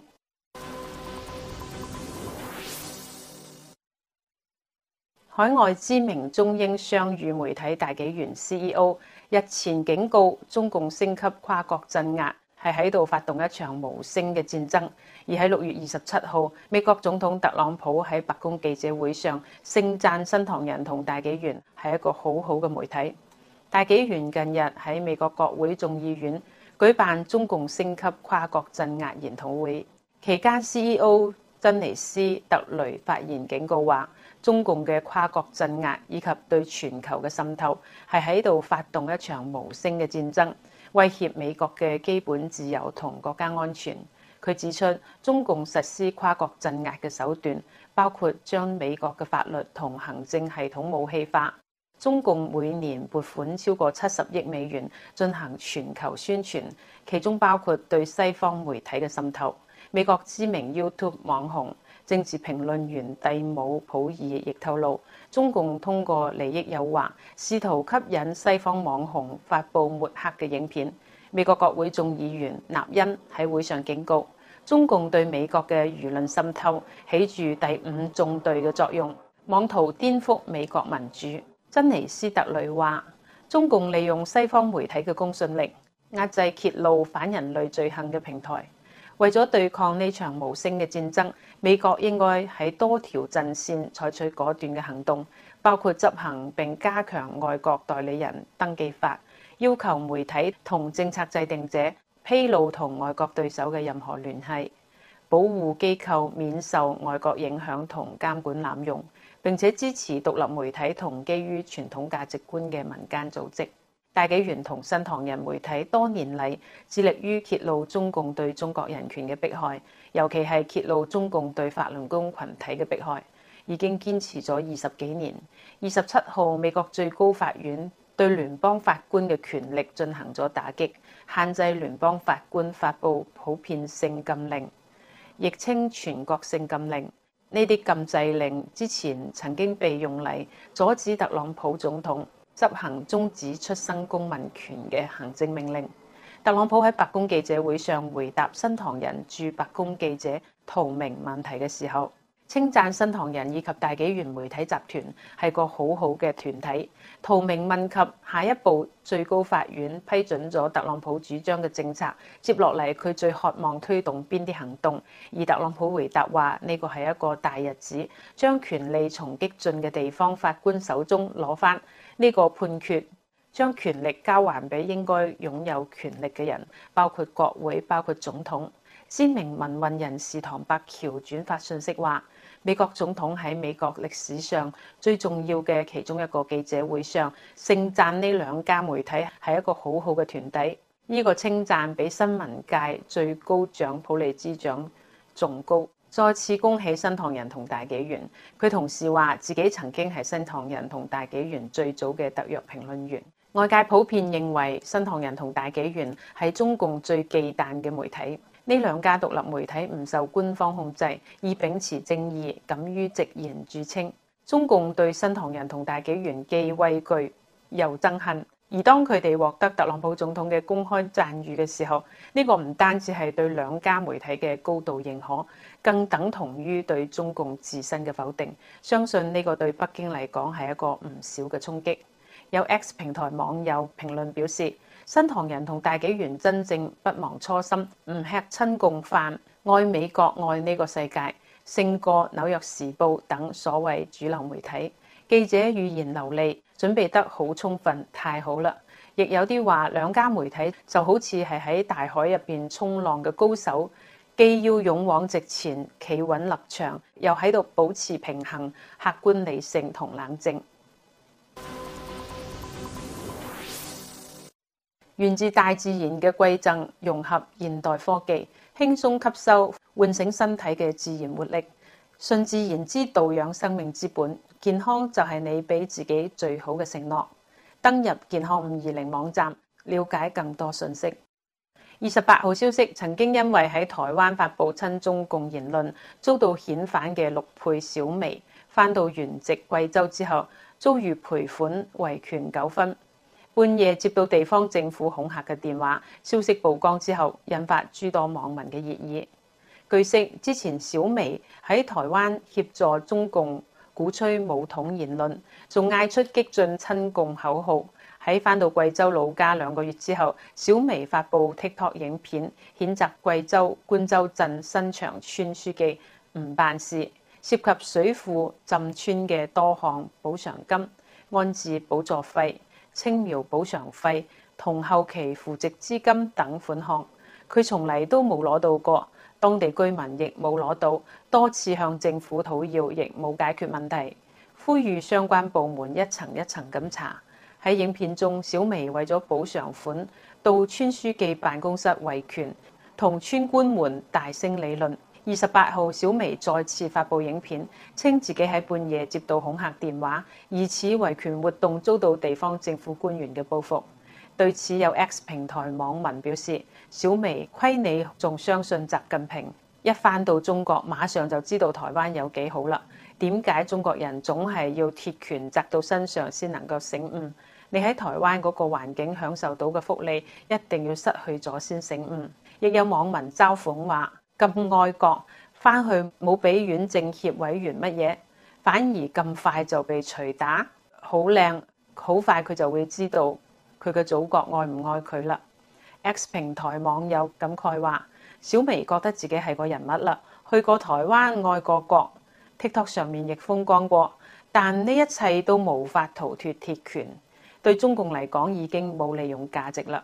海外知名中英雙語媒體大紀元 C E O 日前警告，中共升級跨國鎮壓係喺度發動一場無聲嘅戰爭。而喺六月二十七號，美國總統特朗普喺白宮記者會上盛讚新唐人同大紀元係一個好好嘅媒體。大紀元近日喺美國國會眾議院舉辦中共升級跨國鎮壓研討會，期間 C E O 珍妮斯特雷發言警告話，中共嘅跨國鎮壓以及對全球嘅滲透係喺度發動一場無聲嘅戰爭，威脅美國嘅基本自由同國家安全。佢指出，中共實施跨國鎮壓嘅手段包括將美國嘅法律同行政系統武器化。中共每年撥款超過七十億美元進行全球宣傳，其中包括對西方媒體嘅滲透。美國知名 YouTube 網紅、政治評論員蒂姆普爾亦透露，中共通過利益誘惑，試圖吸引西方網紅發布抹黑嘅影片。美國國會眾議員納恩喺會上警告，中共對美國嘅輿論滲透起住第五縱隊嘅作用，妄圖顛覆美國民主。珍妮斯特雷話，中共利用西方媒體嘅公信力，壓制揭露反人類罪行嘅平台。為咗對抗呢場無聲嘅戰爭，美國應該喺多條陣線採取果斷嘅行動，包括執行並加強外國代理人登記法，要求媒體同政策制定者披露同外國對手嘅任何聯繫，保護機構免受外國影響同監管濫用，並且支持獨立媒體同基於傳統價值觀嘅民間組織。大紀元同新唐人媒體多年嚟致力於揭露中共對中國人權嘅迫害，尤其係揭露中共對法輪功群體嘅迫害，已經堅持咗二十幾年。二十七號，美國最高法院對聯邦法官嘅權力進行咗打擊，限制聯邦法官發布普遍性禁令，亦稱全國性禁令。呢啲禁制令之前曾經被用嚟阻止特朗普總統執行終止出生公民權嘅行政命令。特朗普喺白宮記者會上回答新唐人駐白宮記者陶明問題嘅時候，稱讚新唐人以及大紀元媒體集團係個好好嘅團體。陶明問及下一步最高法院批准咗特朗普主張嘅政策，接落嚟佢最渴望推動邊啲行動，而特朗普回答話呢個係一個大日子，將權力從激進嘅地方法官手中攞返。呢個判決將權力交還俾應該擁有權力嘅人，包括國會，包括總統。知名民運人士唐伯喬轉發信息話，美國總統喺美國歷史上最重要嘅其中一個記者會上盛讚呢兩家媒體係一個好好嘅團體。呢個稱讚比新聞界最高獎普利茲獎仲高。再次恭喜新唐人同大紀元。佢同時話自己曾經係新唐人同大紀元最早嘅特約評論員。外界普遍認為新唐人同大紀元係中共最忌憚嘅媒體。呢兩家獨立媒體唔受官方控制，以秉持正義、敢於直言著稱。中共對新唐人同大紀元既畏懼又憎恨。而當佢哋獲得特朗普總統嘅公開讚譽嘅時候，呢個唔單止係對兩家媒體嘅高度認可，更等同於對中共自身嘅否定。相信呢個對北京嚟講係一個唔少嘅衝擊。有 X 平台網友評論表示，新唐人同大紀元真正不忘初心，唔吃親共飯，愛美國愛呢個世界，勝過紐約時報等所謂主流媒體。記者語言流利，準備得好充分，太好啦！亦有啲話兩家媒體就好似係喺大海入邊衝浪嘅高手，既要勇往直前，企穩立場，又喺度保持平衡、客觀理性同冷靜。源自大自然嘅饋贈，融合現代科技，輕鬆吸收，喚醒身體嘅自然活力。順自然之導養生命之本，健康就係你俾自己最好嘅承諾。登入健康五二零網站，了解更多信息。二十八號消息，曾經因為喺台灣發布親中共言論，遭到遣返嘅陸配小薇，返到原籍貴州之後，遭遇賠款維權糾紛。半夜接到地方政府恐嚇嘅電話，消息曝光之後，引發諸多網民嘅熱議。據悉，之前小薇喺台灣協助中共鼓吹武統言論，仲嗌出激進親共口號。喺返到貴州老家兩個月之後，小薇發布 TikTok 影片，譴責貴州官州鎮新場村書記唔辦事，涉及水庫浸村嘅多項補償金、安置補助費、青苗補償費同後期扶植資金等款項，佢從嚟都冇攞到過。 當地居民亦冇攞到，多次向政府討要，亦冇解決問題，呼籲相關部門一層一層咁查。喺影片中，小薇為咗補償款，到村書記辦公室維權，同村官們大聲理論。二十八號，小薇再次發布影片，稱自己喺半夜接到恐嚇電話，疑似維權活動遭到地方政府官員嘅報復。對此，有 X 平台網民表示：小薇，虧你仲相信習近平，一返到中國馬上就知道台灣有幾好啦。點解中國人總係要鐵拳砸到身上先能夠醒悟？你喺台灣嗰個環境享受到嘅福利，一定要失去咗先醒悟。亦有網民嘲諷話：咁愛國，返去冇俾縣政協委員乜嘢，反而咁快就被捶打，好靚，好快佢就會知道佢嘅祖國愛唔愛佢啦。X 平台網友感慨話：小薇覺得自己係個人物啦，去過台灣愛過國 ，TikTok 上面亦風光過，但呢一切都無法逃脫鐵拳，對中共嚟講已經冇利用價值啦。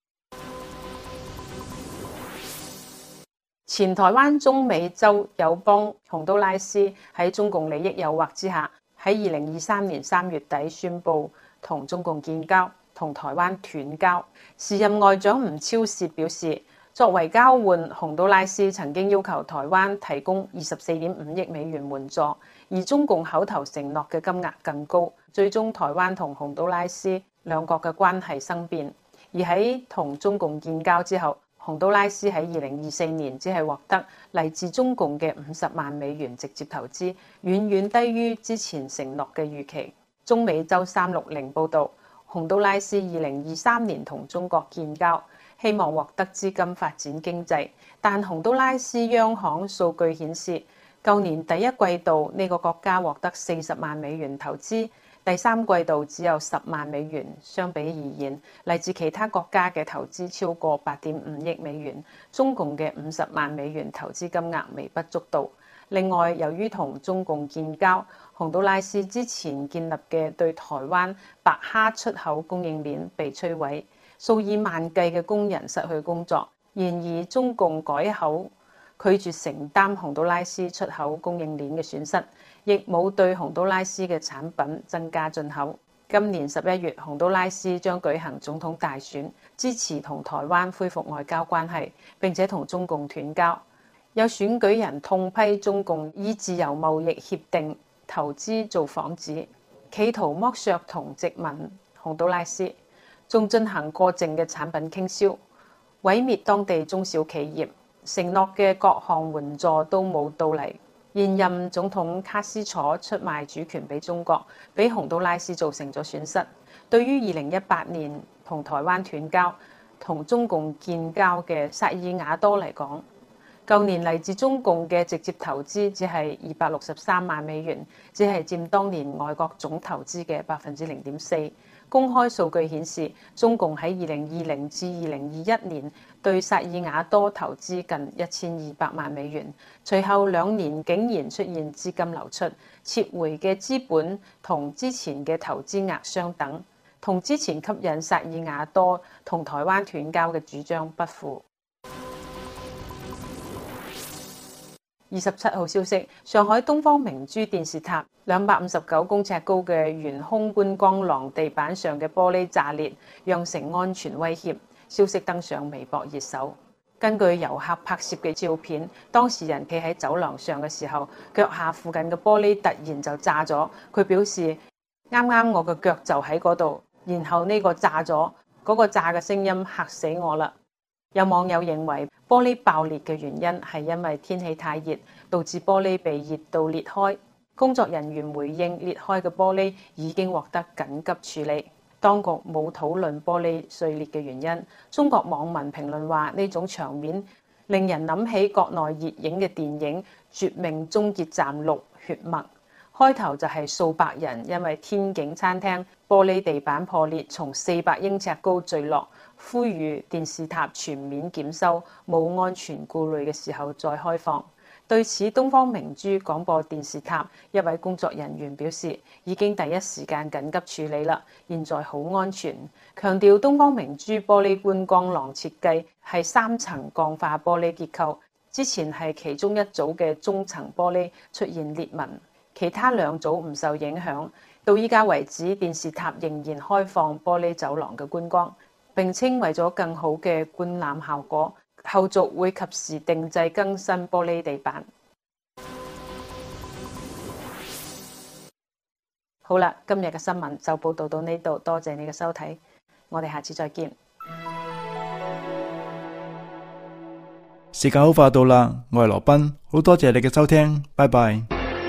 前台灣中美洲友邦洪都拉斯喺中共利益誘惑之下，喺二零二三年三月底宣布同中共建交，同台灣斷交。時任外長吳釗燮表示，作為交換，洪都拉斯曾經要求台灣提供二十四點五億美元援助，而中共口頭承諾嘅金額更高。最終台灣同洪都拉斯兩國嘅關係生變，而喺同中共建交之後，洪都拉斯喺二零二四年只係獲得嚟自中共嘅五十萬美元直接投資，遠遠低於之前承諾嘅預期。中美洲三六零報導，洪都拉斯二零二三年同中國建交，希望獲得資金發展經濟，但洪都拉斯央行數據顯示，舊年第一季度呢個國家獲得四十萬美元投資，第三季度只有十萬美元。相比而言，嚟自其他國家嘅投資超過八點五億美元，中共嘅五十萬美元投資金額微不足道。另外，由於同中共建交，洪都拉斯之前建立嘅對台灣白蝦出口供應鏈被摧毀，數以萬計嘅工人失去工作。然而，中共改口拒絕承擔洪都拉斯出口供應鏈嘅損失，亦冇對洪都拉斯嘅產品增加進口。今年十一月，洪都拉斯將舉行總統大選，支持同台灣恢復外交關係，並且同中共斷交。有選舉人痛批中共以自由貿易協定投資做幌子，企圖剝削同殖民洪都拉斯，仲進行過剩嘅產品傾銷，毀滅當地中小企業，承諾嘅各項援助都冇到嚟。現任總統卡斯楚出賣主權俾中國，俾洪都拉斯造成咗損失。對於二零一八年同台灣斷交、同中共建交嘅薩爾瓦多嚟講，舊年嚟自中共嘅直接投資只係二百六十三萬美元，只係佔當年外國總投資嘅百分之零點四。公開數據顯示，中共喺二零二零至二零二一年對薩爾瓦多投資近一千二百萬美元，隨後兩年竟然出現資金流出，撤回嘅資本同之前嘅投資額相等，同之前吸引薩爾瓦多同台灣斷交嘅主張不符。二十七號消息，上海東方明珠電視塔兩百五十九公尺高嘅懸空觀光廊地板上嘅玻璃炸裂，釀成安全威脅。消息登上微博熱搜。根據遊客拍攝嘅照片，當事人企喺走廊上嘅時候，腳下附近嘅玻璃突然就炸咗。佢表示：啱啱我嘅腳就喺嗰度，然後呢個炸咗，嗰個炸嘅聲音嚇死我啦。有網友認為玻璃爆裂嘅原因係因為天氣太熱，導致玻璃被熱到裂開。工作人員回應，裂開嘅玻璃已經獲得緊急處理。當局冇討論玻璃碎裂嘅原因。中國網民評論話，呢種場面令人諗起國內熱映嘅電影《絕命終結站六：血脈》。開頭就係數百人因為天景餐廳玻璃地板破裂，從四百英尺高墜落，呼籲電視塔全面檢修，冇安全顧慮嘅時候再開放。對此，東方明珠廣播電視塔一位工作人員表示，已經第一時間緊急處理啦，現在好安全。強調東方明珠玻璃觀光廊設計係三層鋼化玻璃結構， 之前係其中一組嘅中層玻璃出現裂紋，其他兩組唔受影響。到依家為止，電視塔仍然開放玻璃走廊嘅觀光，並稱為咗更好嘅觀覽效果，後續會及時定製更新玻璃地板。好啦，今日嘅新聞就報道到呢度，多謝你嘅收睇，我哋下次再見。 時間好快到啦，我係羅賓，好多謝你嘅收聽，拜拜。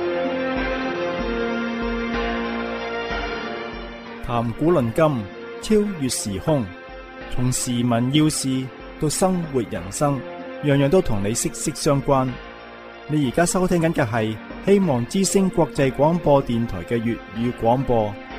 談古論今，超越時空，從時聞要事到生活人生，樣樣都同你息息相關。你而家收聽緊嘅係希望之聲國際廣播電台嘅粵語廣播。